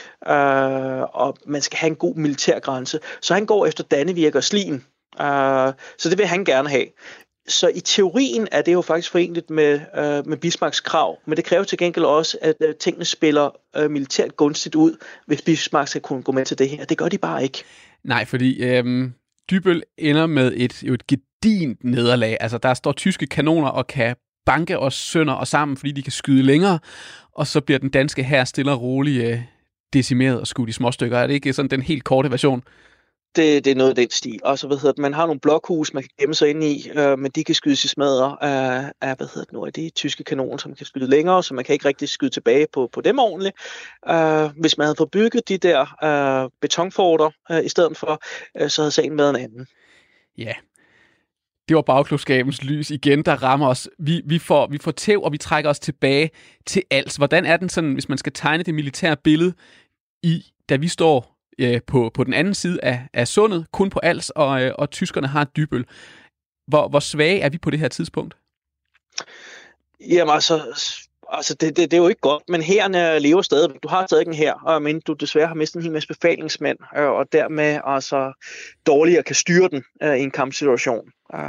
og man skal have en god militærgrænse. Så han går efter Dannevirke og Slien. Så det vil han gerne have. Så i teorien er det jo faktisk forenligt med Bismarcks krav, men det kræver til gengæld også, at tingene spiller militært gunstigt ud, hvis Bismarck skal kunne gå med til det her. Det gør de bare ikke. Nej, fordi Dybbøl ender med et gedigent nederlag. Altså, der står tyske kanoner og kan banke os sønder og sammen, fordi de kan skyde længere, og så bliver den danske hær stille og roligt decimeret og skudt i småstykker. Er det ikke sådan den helt korte version? Det er noget af den stil. Og så man har nogle blokhus, man kan gemme sig ind i, men de kan skydes i smadre af de tyske kanoner, som kan skyde længere, så man kan ikke rigtig skyde tilbage på dem ordentligt. Hvis man havde fået bygget de der betonforter i stedet for, så havde sagen været en anden. Ja, det var bagklogskabens lys igen, der rammer os. Vi får tæv, og vi trækker os tilbage til Als. Hvordan er den sådan, hvis man skal tegne det militære billede, da vi står på den anden side af sundet, kun på Als, og tyskerne har Dybbøl. Hvor svage er vi på det her tidspunkt? Jamen altså det er jo ikke godt, men hæren lever stadig. Du har stadig en hær, men du desværre har mistet en hel masse befalingsmænd, og dermed altså dårligere kan styre den i en kampsituation.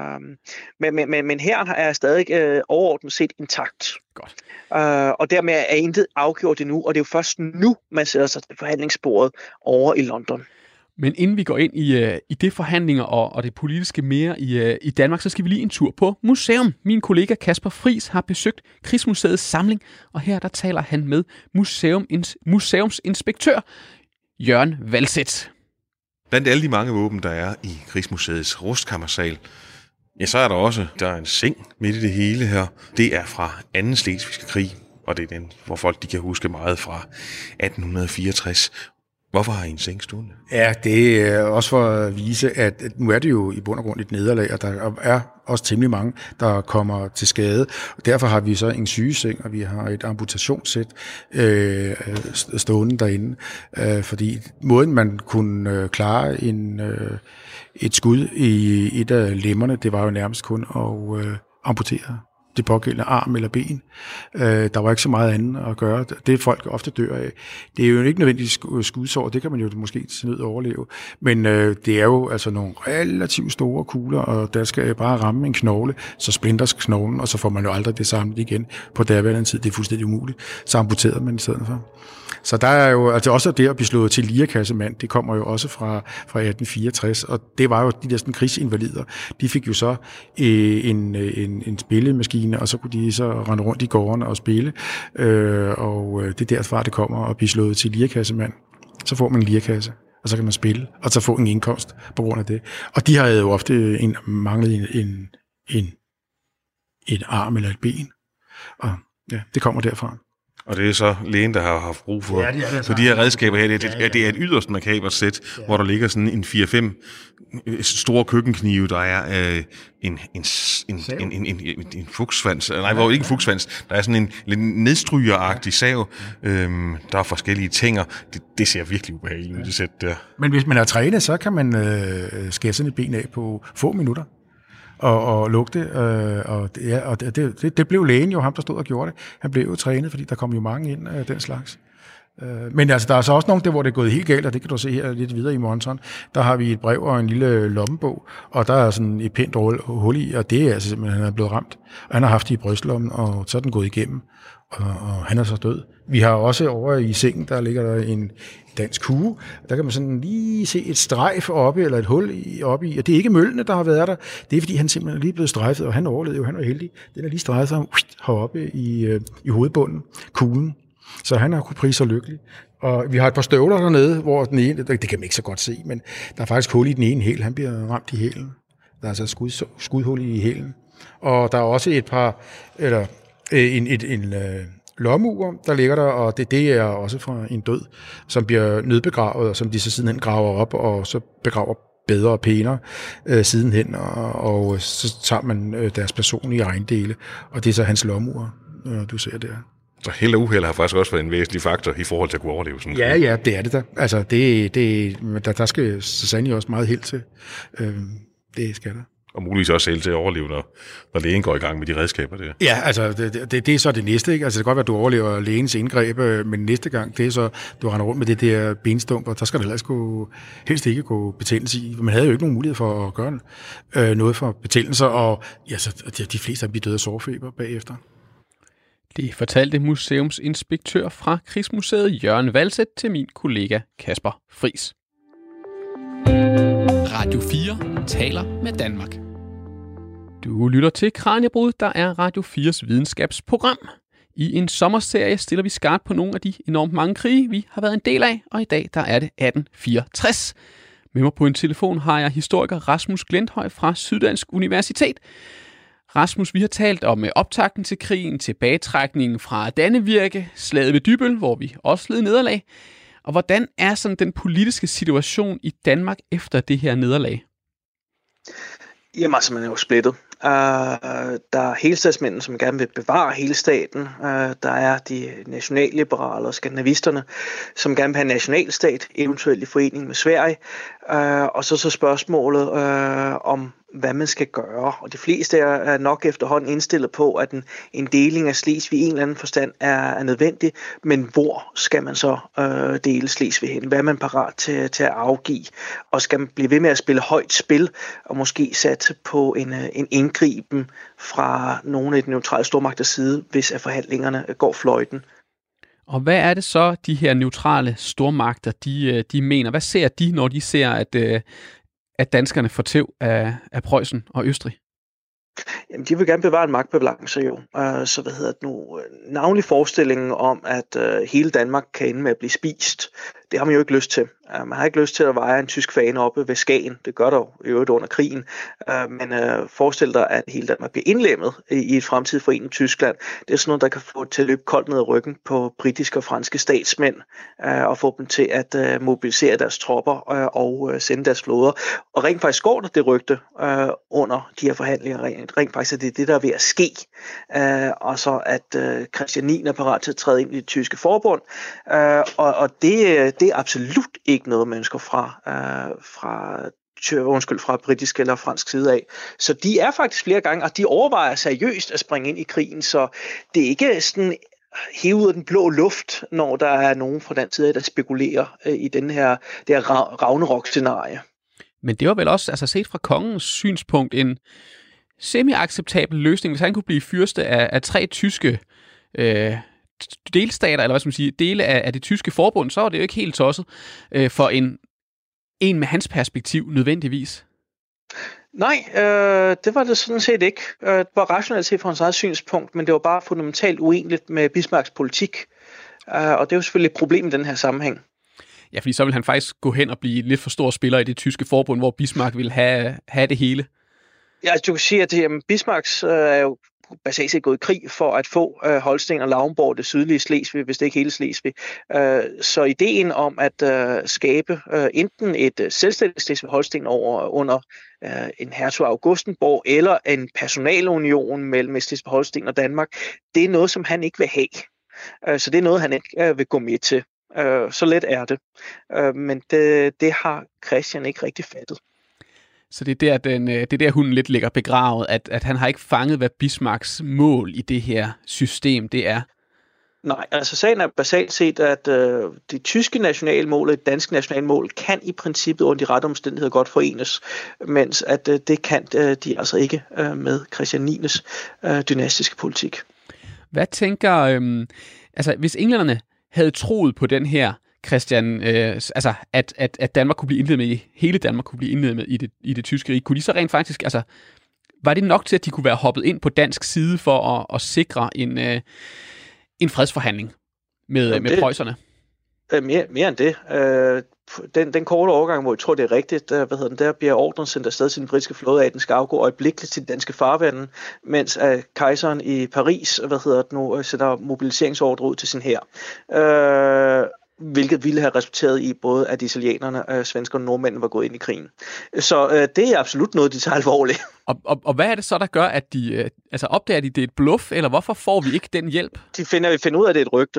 Men hæren er stadig overordnet set intakt. Godt. Og dermed er intet afgjort endnu, og det er jo først nu, man sætter sig til forhandlingsbordet over i London. Men inden vi går ind i det forhandlinger og det politiske mere i Danmark, så skal vi lige en tur på museum. Min kollega Kasper Friis har besøgt Krigsmuseets samling, og her der taler han med museumsinspektør Jørgen Valseth. Blandt alle de mange våben, der er i Krigsmuseets rustkammersal, ja, så er der er en seng midt i det hele her. Det er fra 2. slesvigske krig, og det er den, hvor folk de kan huske meget fra 1864. Hvorfor har I en seng stående? Ja, det er også for at vise, at nu er det jo i bund og grund et nederlag, og der er også temmelig mange, der kommer til skade. Og derfor har vi så en sygeseng, og vi har et amputationssæt stående derinde. Fordi måden, man kunne klare et skud i et af lemmerne, det var jo nærmest kun at amputere det pågældende arm eller ben. Der var ikke så meget andet at gøre. Det folk ofte dør af. Det er jo ikke nødvendigvis skudsår, det kan man jo måske til nød overleve. Men det er jo altså nogle relativt store kugler, og der skal bare ramme en knogle, så splinters knoglen, og så får man jo aldrig det samlet igen på derværende tid. Det er fuldstændig umuligt. Så amputerede man i stedet for. Så der er jo altså også det at blive slået til lirekassemand, det kommer jo også fra 1864, og det var jo de der sådan krigsinvalider. De fik jo så en spillemaskine, og så kunne de så rende rundt i gårdene og spille, og det er derfra, det kommer at blive slået til lirekassemand. Så får man en lirekasse, og så kan man spille, og så få en indkomst på grund af det. Og de har jo ofte manglet en arm eller et ben, og ja, det kommer derfra. Og det er så lægen, der har haft brug for, for de her redskaber her. Det er et yderst makabert sæt, hvor der ligger sådan en 4-5 store køkkenknive, der er en fugtsvans. Nej, hvor ikke en fugtsvans. Der er sådan en lidt nedstrygeragtig sav. Der er forskellige tænger. Det ser virkelig ubehageligt ud, det sæt der. Men hvis man er trænet, så kan man skære sådan et ben af på få minutter. Og lugte, og det blev lægen jo ham, der stod og gjorde det. Han blev jo trænet, fordi der kom jo mange ind af den slags. Men altså, der er så også nogle der, hvor det er gået helt galt, og det kan du se her lidt videre i monitoren. Der har vi et brev og en lille lommebog, og der er sådan et pænt hul i, og det er altså simpelthen, han er blevet ramt. Og han har haft det i brystlommen, og så er den gået igennem, og han er så død. Vi har også over i sengen, der ligger der en dansk hue. Der kan man sådan lige se et strejf oppe, eller et hul oppe i, og det er ikke møllene, der har været der. Det er, fordi han simpelthen er lige blevet strejfet, og han overlevede jo, han var heldig. Den er lige strejfet ham heroppe i hovedbunden, kuglen. Så han har kunnet prise sig lykkelig. Og vi har et par støvler dernede, hvor den ene, det kan man ikke så godt se, men der er faktisk hul i den ene hæl. Han bliver ramt i hælen. Der er altså skudhul i hælen. Og der er også et par, eller en lommeur, der ligger der, og det er også fra en død, som bliver nødbegravet, og som de så sidenhen graver op, og så begraver bedre og pænere sidenhen, og så tager man deres personlige ejendele, og det er så hans lommeur, du ser der. Så held og uheld har faktisk også været en væsentlig faktor i forhold til at kunne overleve sådan. Ja, det er det da. Altså, der skal så sandelig også meget held til. Det skal der. Og muligvis også held til at overleve, når lægen går i gang med de redskaber der. Ja, altså, det er så det næste, ikke? Altså, det kan godt være, at du overlever lægens indgreb, men næste gang, det er så, du render rundt med det der benstump, og der skal der helst ikke gå betændelse i. Man havde jo ikke nogen mulighed for at gøre noget for betændelser, og ja, så de fleste af dem bliver døde af sårfeber bagefter. Det fortalte museumsinspektør fra Krigsmuseet Jørgen Valset til min kollega Kasper Friis. Radio 4 taler med Danmark. Du lytter til Kraniebrud, der er Radio 4's videnskabsprogram. I en sommerserie stiller vi skarpt på nogle af de enormt mange krige, vi har været en del af, og i dag der er det 1864. Med mig på en telefon har jeg historiker Rasmus Glenthøj fra Syddansk Universitet. Rasmus, vi har talt om optakten til krigen, tilbagetrækningen fra Dannevirke, slaget ved Dybbøl, hvor vi også led nederlag. Og hvordan er sådan den politiske situation i Danmark efter det her nederlag? Jamen altså, man er jo splittet. Der er helstatsmændene, som gerne vil bevare hele staten. Der er de nationalliberale og skandinavisterne, som gerne vil have en nationalstat, eventuelt i forening med Sverige. Og så spørgsmålet om, hvad man skal gøre. Og de fleste er nok efterhånden indstillet på, at en deling af Slesvig i en eller anden forstand er nødvendig. Men hvor skal man så dele Slesvig hen? Hvad er man parat til at afgive? Og skal man blive ved med at spille højt spil, og måske satse på en indgriben fra nogle af de neutrale stormagters side, hvis at forhandlingerne går fløjten? Og hvad er det så, de her neutrale stormagter, de mener? Hvad ser de, når de ser, at danskerne får tæv af Preussen og Østrig? Jamen, de vil gerne bevare en magtbalance jo. Så navnlig forestillingen om, at hele Danmark kan ende med at blive spist, det har man jo ikke lyst til. Man har ikke lyst til at veje en tysk fane oppe ved Skagen. Det gør der jo i øvrigt under krigen. Men forestil dig, at hele Danmark bliver indlemmet i et fremtidigt forenet Tyskland. Det er sådan noget, der kan få til at løbe koldt ned ad ryggen på britiske og franske statsmænd og få dem til at mobilisere deres tropper og sende deres flåder. Og rent faktisk går der det rygte under de her forhandlinger. Rent faktisk er det der er ved at ske. Og så at Christian 9 er parat til at træde ind i det tyske forbund. Og det er absolut ikke noget, man ønsker fra fra britisk eller fransk side af. Så de er faktisk flere gange, og de overvejer seriøst at springe ind i krigen, så det er ikke sådan hævet ud af den blå luft, når der er nogen fra den side, der spekulerer i det her Ragnarok-scenarie. Men det var vel også, altså set fra kongens synspunkt, en semi-acceptabel løsning, hvis han kunne blive fyrste af 3 tyske delstater, eller hvad skal man sige, dele af det tyske forbund, så var det jo ikke helt tosset for en med hans perspektiv nødvendigvis. Nej, det var det sådan set ikke. Det var rationelt set fra hans eget synspunkt, men det var bare fundamentalt uenligt med Bismarcks politik. Og det er jo selvfølgelig et problem i den her sammenhæng. Ja, fordi så vil han faktisk gå hen og blive lidt for stor spiller i det tyske forbund, hvor Bismarck vil have det hele. Ja, du kan sige, at Bismarcks er jo basalt set gået i krig for at få Holsten og Lauenborg, det sydlige Slesvig, hvis det ikke hele Slesvig. Så ideen om at skabe enten et selvstændigt Slesvig-Holsten under en hertug Augustenborg eller en personalunion mellem Slesvig-Holsten og Danmark, det er noget, som han ikke vil have. Så det er noget, han ikke vil gå med til. Så let er det. Men det har Christian ikke rigtig fattet. Så det er der hunden lidt ligger begravet, at han har ikke fanget, hvad Bismarcks mål i det her system det er. Nej, altså sagen er basalt set, at det tyske nationalmål og det danske nationalmål kan i princippet under de rette omstændigheder godt forenes, mens at det kan de altså ikke med Christian IX dynastiske politik. Hvad tænker, altså hvis englænderne havde troet på den her Christian, altså at Danmark kunne blive indledet med, hele Danmark kunne blive indledet med i det tyske rige, kunne de så rent faktisk, altså var det nok til, at de kunne være hoppet ind på dansk side for at sikre en fredsforhandling med preusserne? Mere end det. Den korte overgang, hvor jeg tror, det er rigtigt, der bliver ordren sendt afsted til den britiske flåde af, at den skal afgå øjeblikkeligt til den danske farvande, mens kejseren i Paris, sender mobiliseringsordre ud til sin hær. Hvilket ville have resulteret i både, at italienerne, svenskerne og nordmændene var gået ind i krigen. Så det er absolut noget, de tager alvorligt. Og hvad er det så, der gør, at de opdager de, det er et bluff, eller hvorfor får vi ikke den hjælp? De finder ud af, at det er et rygte.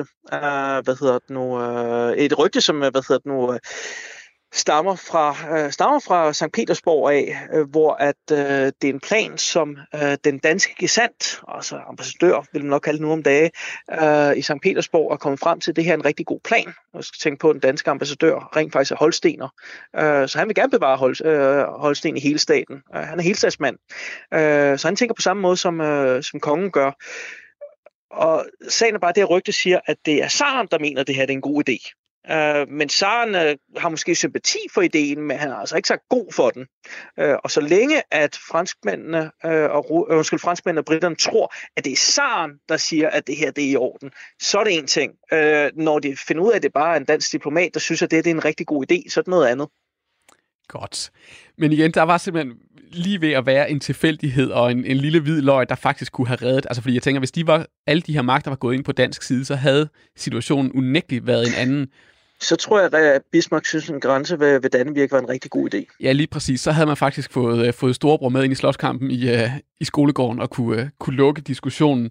Et rygte, som stammer fra Sankt Petersborg af, hvor at det er en plan, som den danske gesandt, altså ambassadør, vil man nok kalde det nu om dage, i Sankt Petersborg er kommet frem til, at det her er en rigtig god plan. Jeg skal tænke på, at den danske ambassadør rent faktisk er holstener. Så han vil gerne bevare Holsten i hele staten. Han er helstatsmand. Så han tænker på samme måde, som kongen gør. Og sagen er bare, at det her rygte siger, at det er zaren, der mener, at det her er en god idé. Men zaren har måske sympati for ideen, men han har altså ikke sagt god for den. Og så længe at franskmændene og britterne tror, at det er zaren, der siger, at det her det er i orden, så er det en ting. Når de finder ud af, at det bare er en dansk diplomat, der synes, at det er en rigtig god idé, så er det noget andet. Godt. Men igen, der var simpelthen lige ved at være en tilfældighed og en lille hvid løg, der faktisk kunne have reddet. Altså fordi jeg tænker, hvis alle de her magter var gået ind på dansk side, så havde situationen unægteligt været en anden. Så tror jeg, at Bismarck synes, en grænse ved Dannevirke var en rigtig god idé. Ja, lige præcis. Så havde man faktisk fået storebror med ind i slåskampen i skolegården og kunne lukke diskussionen.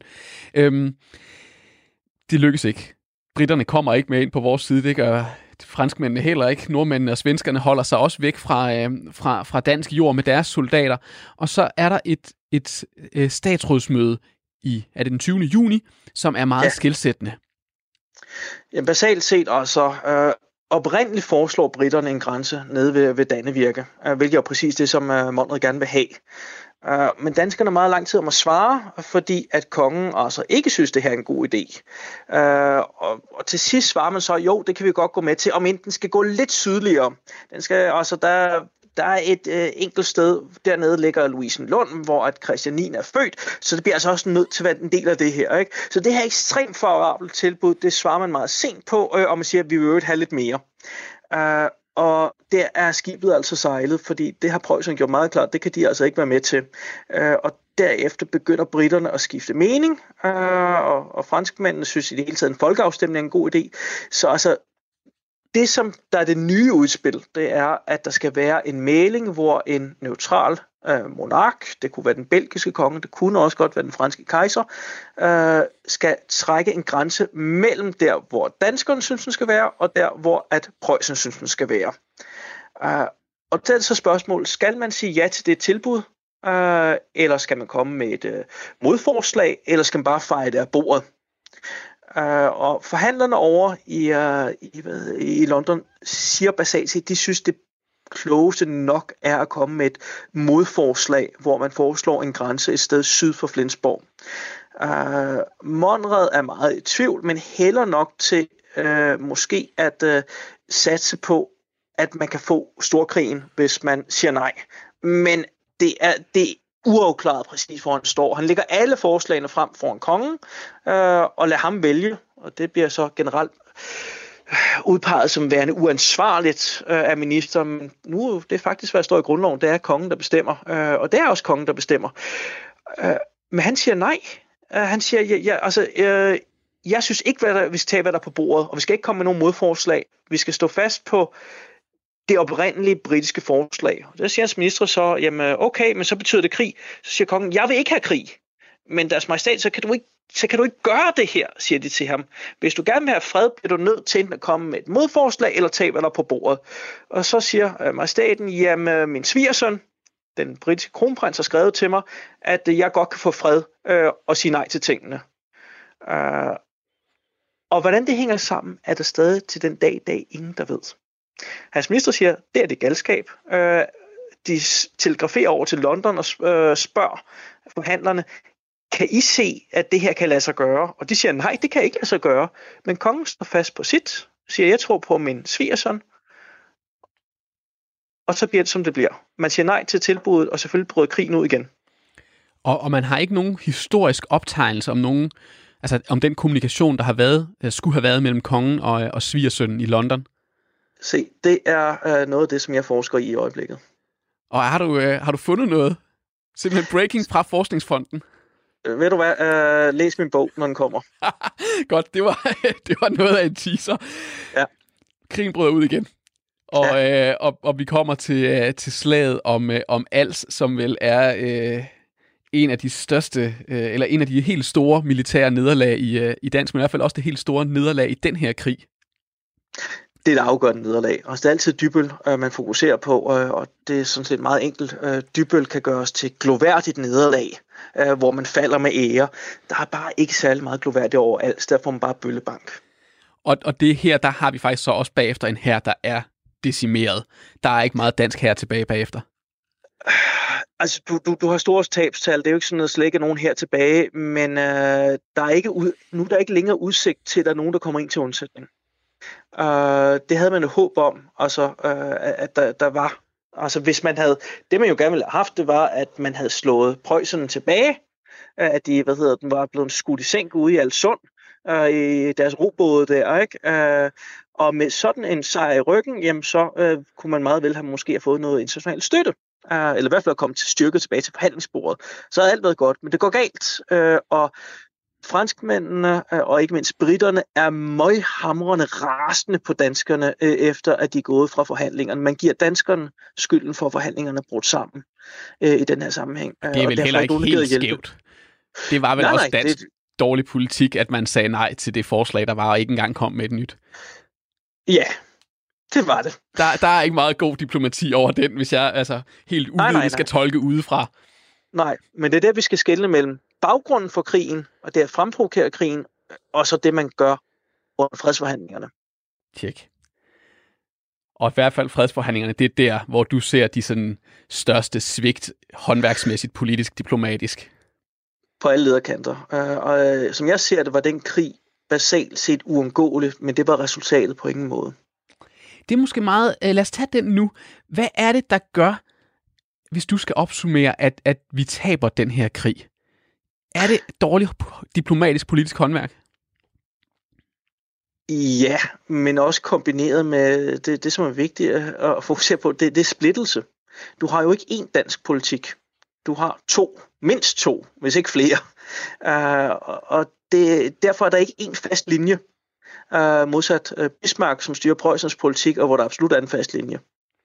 Det lykkes ikke. Britterne kommer ikke med ind på vores side, det gør franskmændene heller ikke. Nordmændene og svenskerne holder sig også væk fra dansk jord med deres soldater. Og så er der et statsrådsmøde er det den 20. juni, som er meget skelsættende. Ja, basalt set altså, oprindeligt foreslår britterne en grænse nede ved Dannevirke, hvilket er præcis det, som Monrad gerne vil have. Men danskerne har meget lang tid om at svare, fordi at kongen altså ikke synes, det her er en god idé. Og til sidst svarer man så, jo, det kan vi godt gå med til, om end den skal gå lidt sydligere. Den skal, altså, der er et enkelt sted, dernede ligger Louisenlund, hvor at Christian IX er født, så det bliver altså også nødt til at være en del af det her. Ikke? Så det her ekstremt favorabelt tilbud, det svarer man meget sent på, og man siger, at vi vil have lidt mere. Og der er skibet altså sejlet, fordi det har Preussen gjort meget klart, det kan de altså ikke være med til. Og derefter begynder britterne at skifte mening, og franskmændene synes i det hele taget, en folkeafstemning er en god idé. Så altså, det som der er det nye udspil, det er, at der skal være en mægling, hvor en neutral monark, det kunne være den belgiske konge, det kunne også godt være den franske kejser, skal trække en grænse mellem der, hvor danskerne synes, den skal være, og der, hvor at Preussen synes, den skal være. Og det er så spørgsmålet, skal man sige ja til det tilbud, eller skal man komme med et modforslag, eller skal man bare feje det af bordet? Og forhandlerne over i London siger basalt set, de synes, det klogeste nok er at komme med et modforslag, hvor man foreslår en grænse et sted syd for Flensborg. Monrad er meget i tvivl, men hælder nok til måske at satse på, at man kan få storkrigen, hvis man siger nej. Men det er uafklaret præcis, hvor han står. Han lægger alle forslagene frem foran kongen, og lader ham vælge, og det bliver så generelt udpeget som værende uansvarligt af ministeren. Men nu det er faktisk, hvad der står i grundloven, det er kongen, der bestemmer, og det er også kongen, der bestemmer. Men han siger nej. Han siger, jeg synes ikke, vi skal tage, hvad der er på bordet, og vi skal ikke komme med nogen modforslag. Vi skal stå fast på det oprindelige britiske forslag. Og der siger hans minister så, jamen okay, men så betyder det krig. Så siger kongen, jeg vil ikke have krig. Men deres majestæt, så kan du ikke gøre det her, siger de til ham. Hvis du gerne vil have fred, bliver du nødt til at komme med et modforslag, eller tage, hvad der er på bordet. Og så siger majestæten, jamen min svigersøn, den britiske kronprins, har skrevet til mig, at jeg godt kan få fred og sige nej til tingene. Og hvordan det hænger sammen, er der stadig til den dag i dag ingen, der ved. Hans minister siger, det er det galskab. De telegraferer over til London og spørger forhandlerne, kan I se, at det her kan lade sig gøre? Og de siger, nej, det kan ikke lade sig gøre. Men kongen står fast på sit, siger, jeg tror på min svigersøn. Og så bliver det, som det bliver. Man siger nej til tilbuddet, og selvfølgelig bryder krigen ud igen. Og man har ikke nogen historisk optegnelse om om den kommunikation, der har været, skulle have været mellem kongen og svigersønnen i London. Se, det er noget af det, som jeg forsker i øjeblikket. Og har du fundet noget? Simpelthen breaking fra Forskningsfonden? Ved du hvad? Læs min bog, når den kommer. Godt, det var noget af en teaser. Ja. Krigen bryder ud igen. Og vi kommer til slaget om Als, som vel er en af de største, eller en af de helt store militære nederlag i dansk, men i hvert fald også det helt store nederlag i den her krig. Det er et afgørende nederlag. Og det er altid Dybbøl, man fokuserer på, og det er sådan set meget enkelt. Dybbøl kan gøres til gloværdigt nederlag, hvor man falder med ære. Der er bare ikke særlig meget gloværdigt over Als, der får man bare bøllebank. Og det her, der har vi faktisk så også bagefter en hær, der er decimeret. Der er ikke meget dansk hær tilbage bagefter. Altså, du har store tabstal. Det er jo ikke sådan, at slet ikke er nogen her tilbage, men der er ikke længere udsigt til, at der er nogen, der kommer ind til undsætning. Det havde man jo håb om, altså, at der var. Altså, hvis man havde, det man jo gerne ville have haft, det var, at man havde slået preusserne tilbage, at de, var blevet skudt i sænk ude i Alssund, i deres robåde der, ikke? Og med sådan en sejr i ryggen, jamen, så kunne man meget vel have måske fået noget international støtte, eller i hvert fald komme til styrke tilbage til forhandlingsbordet. Så havde alt været godt, men det går galt, og franskmændene og ikke mindst britterne er møghamrende rasende på danskerne, efter at de er gået fra forhandlingerne. Man giver danskerne skylden for, at forhandlingerne er brudt sammen i den her sammenhæng. Det er vel heller ikke helt skævt. Det var vel også dansk dårlig politik, at man sagde nej til det forslag, der var, og ikke engang kom med et nyt. Ja, det var det. Der er ikke meget god diplomati over den, hvis jeg helt uvidende skal tolke udefra. Nej, men det er der, vi skal skelne mellem baggrunden for krigen, og det at fremprovokere krigen, og så det, man gør under fredsforhandlingerne. Tjek. Og i hvert fald fredsforhandlingerne, det er der, hvor du ser de sådan største svigt håndværksmæssigt, politisk, diplomatisk. På alle lederkanter. Og som jeg ser det, var den krig basalt set uundgåeligt, men det var resultatet på ingen måde. Det er måske meget... lad os tage den nu. Hvad er det, der gør, hvis du skal opsummere, at vi taber den her krig? Er det dårligt diplomatisk politisk håndværk? Ja, men også kombineret med det som er vigtigt at fokusere på, det er splittelse. Du har jo ikke én dansk politik. Du har mindst to, hvis ikke flere. Og derfor er der ikke én fast linje, modsat Bismarck, som styrer Preussens politik, og hvor der absolut er en fast linje.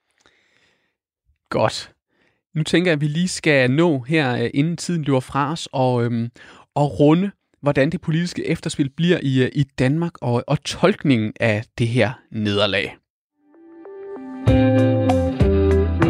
Godt. Nu tænker jeg, at vi lige skal nå her, inden tiden løber fra os, og runde, hvordan det politiske efterspil bliver i Danmark, og tolkningen af det her nederlag.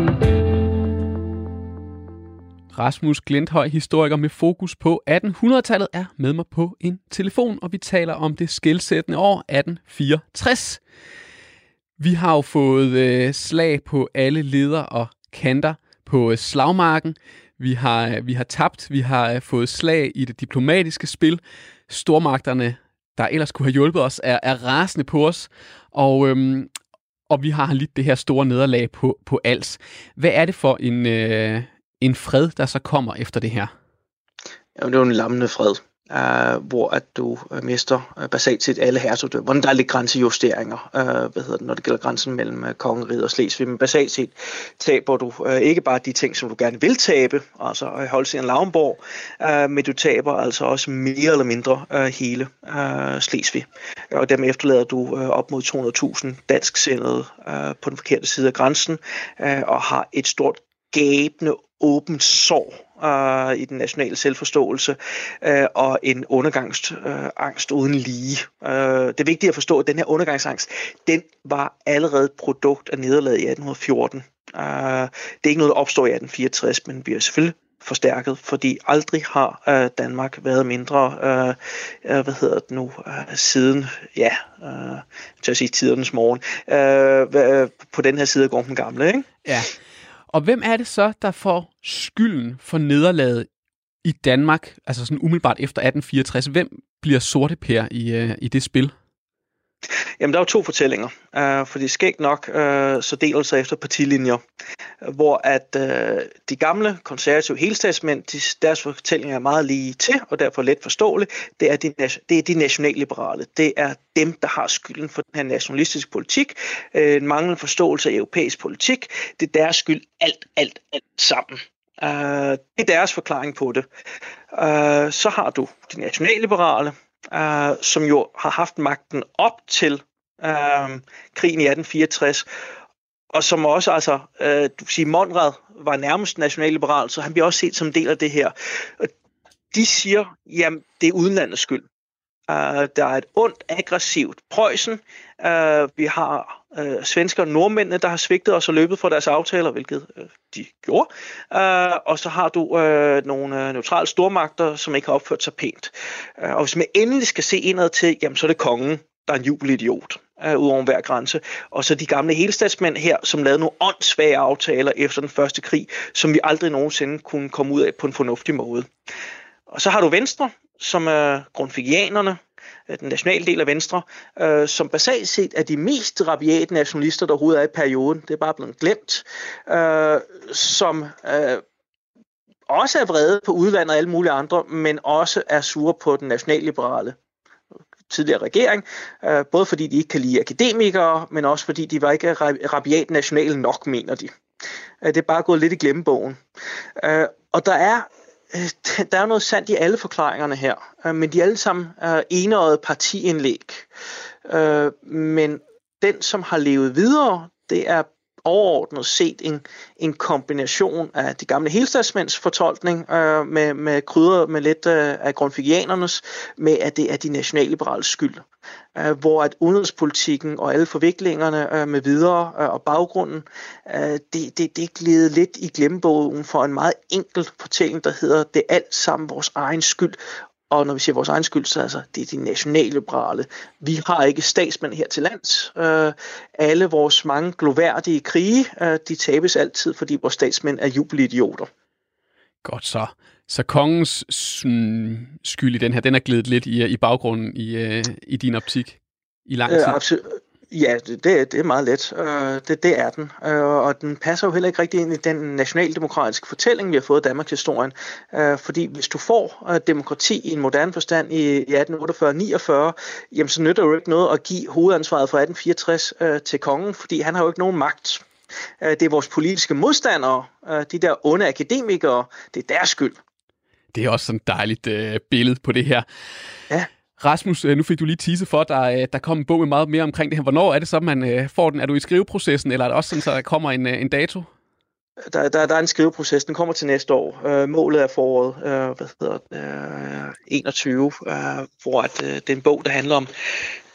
Rasmus Glinthøj, historiker med fokus på 1800-tallet, er med mig på en telefon, og vi taler om det skelsættende år 1864. Vi har jo fået slag på alle leder og kanter på slagmarken. Vi har tabt, vi har fået slag i det diplomatiske spil. Stormagterne, der ellers kunne have hjulpet os, er rasende på os, og vi har lidt det her store nederlag på Als. Hvad er det for en fred, der så kommer efter det her? Jamen, det er jo en lammende fred, hvor at du mister basalt set alle hertugdømmer. Der er lidt grænsejusteringer, når det gælder grænsen mellem kongeriget og Slesvig, men basalt set taber du ikke bare de ting, som du gerne vil tabe, altså Holsten og Lauenborg, men du taber altså også mere eller mindre hele Slesvig. Og dermed efterlader du op mod 200.000 dansksindede på den forkerte side af grænsen, og har et stort gabende åbent sår i den nationale selvforståelse og en undergangsangst uden lige. Det er vigtigt at forstå, at den her undergangsangst, den var allerede et produkt af nederlaget i 1814. Det er ikke noget, der opstår i 1864, men bliver selvfølgelig forstærket, fordi aldrig har Danmark været mindre, siden, til at sige tidernes morgen, på den her side af Gorm den Gamle, ikke? Ja. Og hvem er det så, der får skylden for nederlaget i Danmark, altså sådan umiddelbart efter 1864? Hvem bliver sorteper i det spil? Jamen, der er jo to fortællinger, fordi skægt nok, så deler sig efter partilinjer, hvor at de gamle konservative helstatsmænd, deres fortællinger er meget lige til, og derfor let forståelige. Det er de nationalliberale. Det er dem, der har skylden for den her nationalistiske politik, en manglende forståelse af europæisk politik. Det er deres skyld alt sammen. Det er deres forklaring på det. Så har du de nationalliberale, som jo har haft magten op til krigen i 1864, og som også, du kan sige, Monrad var nærmest nationalliberal, så han bliver også set som en del af det her. De siger, jamen, det er udenlandets skyld. Der er et ondt, aggressivt Preussen. Vi har svensker og nordmændene, der har svigtet os og løbet fra deres aftaler, hvilket de gjorde. Og så har du nogle neutrale stormagter, som ikke har opført sig pænt. Og hvis man endelig skal se indad til, jamen, så er det kongen, der er en jubelidiot ud over hver grænse. Og så de gamle helstatsmænd her, som lavede nogle åndssvage aftaler efter den første krig, som vi aldrig nogensinde kunne komme ud af på en fornuftig måde. Og så har du Venstre, som er grundtvigianerne, den nationale del af Venstre, som basalt set er de mest rabiate nationalister, der overhovedet er i perioden. Det er bare blevet glemt. Som også er vrede på udlandet og alle mulige andre, men også er sure på den nationalliberale tidligere regering, både fordi de ikke kan lide akademikere, men også fordi de var ikke rabiat nationale nok, mener de. Det er bare gået lidt i glemmebogen. Og der er noget sandt i alle forklaringerne her, men de er alle sammen enøjede partiindlæg. Men den, som har levet videre, det er overordnet set en kombination af de gamle helstatsmænds fortolkning med krydder med lidt af grundtvigianernes, med at det er de nationalliberales skyld. Hvor at udenrigspolitikken og alle forviklingerne med videre og baggrunden, det glider lidt i glemmebogen for en meget enkel fortælling, der hedder, det er alt sammen vores egen skyld. Og når vi siger vores egen skyld, så altså, det er de nationalliberale. Vi har ikke statsmænd her til lands. Alle vores mange gloværdige krige, de tabes altid, fordi vores statsmænd er jubelidioter. Godt så. Så kongens skyld i den her, den er glidet lidt i baggrunden i din optik i lang tid? Absolut. Ja, det er meget let. Det er den. Og den passer jo heller ikke rigtig ind i den nationaldemokratiske fortælling, vi har fået i Danmarks historien. Fordi hvis du får demokrati i en moderne forstand i 1848-49, jamen så nytter det jo ikke noget at give hovedansvaret for 1864 til kongen, fordi han har jo ikke nogen magt. Det er vores politiske modstandere, de der onde akademikere, det er deres skyld. Det er også sådan et dejligt billede på det her. Ja. Rasmus, nu fik du lige tease for, der kom en bog med meget mere omkring det her. Hvornår er det så, man får den? Er du i skriveprocessen, eller er det også sådan, så der kommer en dato? Der er en skriveproces, den kommer til næste år. Målet er foråret 21, hvor det er en bog, der handler om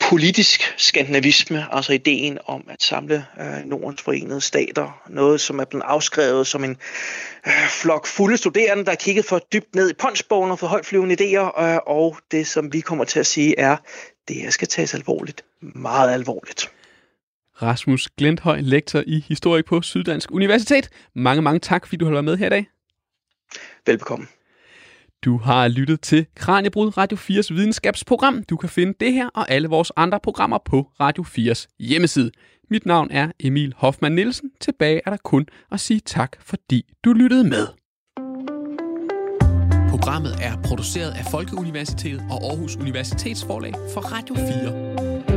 politisk skandinavisme, altså ideen om at samle Nordens forenede stater, noget som er blevet afskrevet som en flok fulde studerende, der har kigget for dybt ned i punchbogen og for højtflyvende idéer, og det som vi kommer til at sige er, det her skal tages alvorligt, meget alvorligt. Rasmus Glenthøj, lektor i historie på Syddansk Universitet. Mange tak, fordi du har været med her i dag. Velbekomme. Du har lyttet til Kraniebrud, Radio 4's videnskabsprogram. Du kan finde det her og alle vores andre programmer på Radio 4's hjemmeside. Mit navn er Emil Hoffmann Nielsen. Tilbage er der kun at sige tak, fordi du lyttede med. Programmet er produceret af Folkeuniversitetet og Aarhus Universitetsforlag for Radio 4.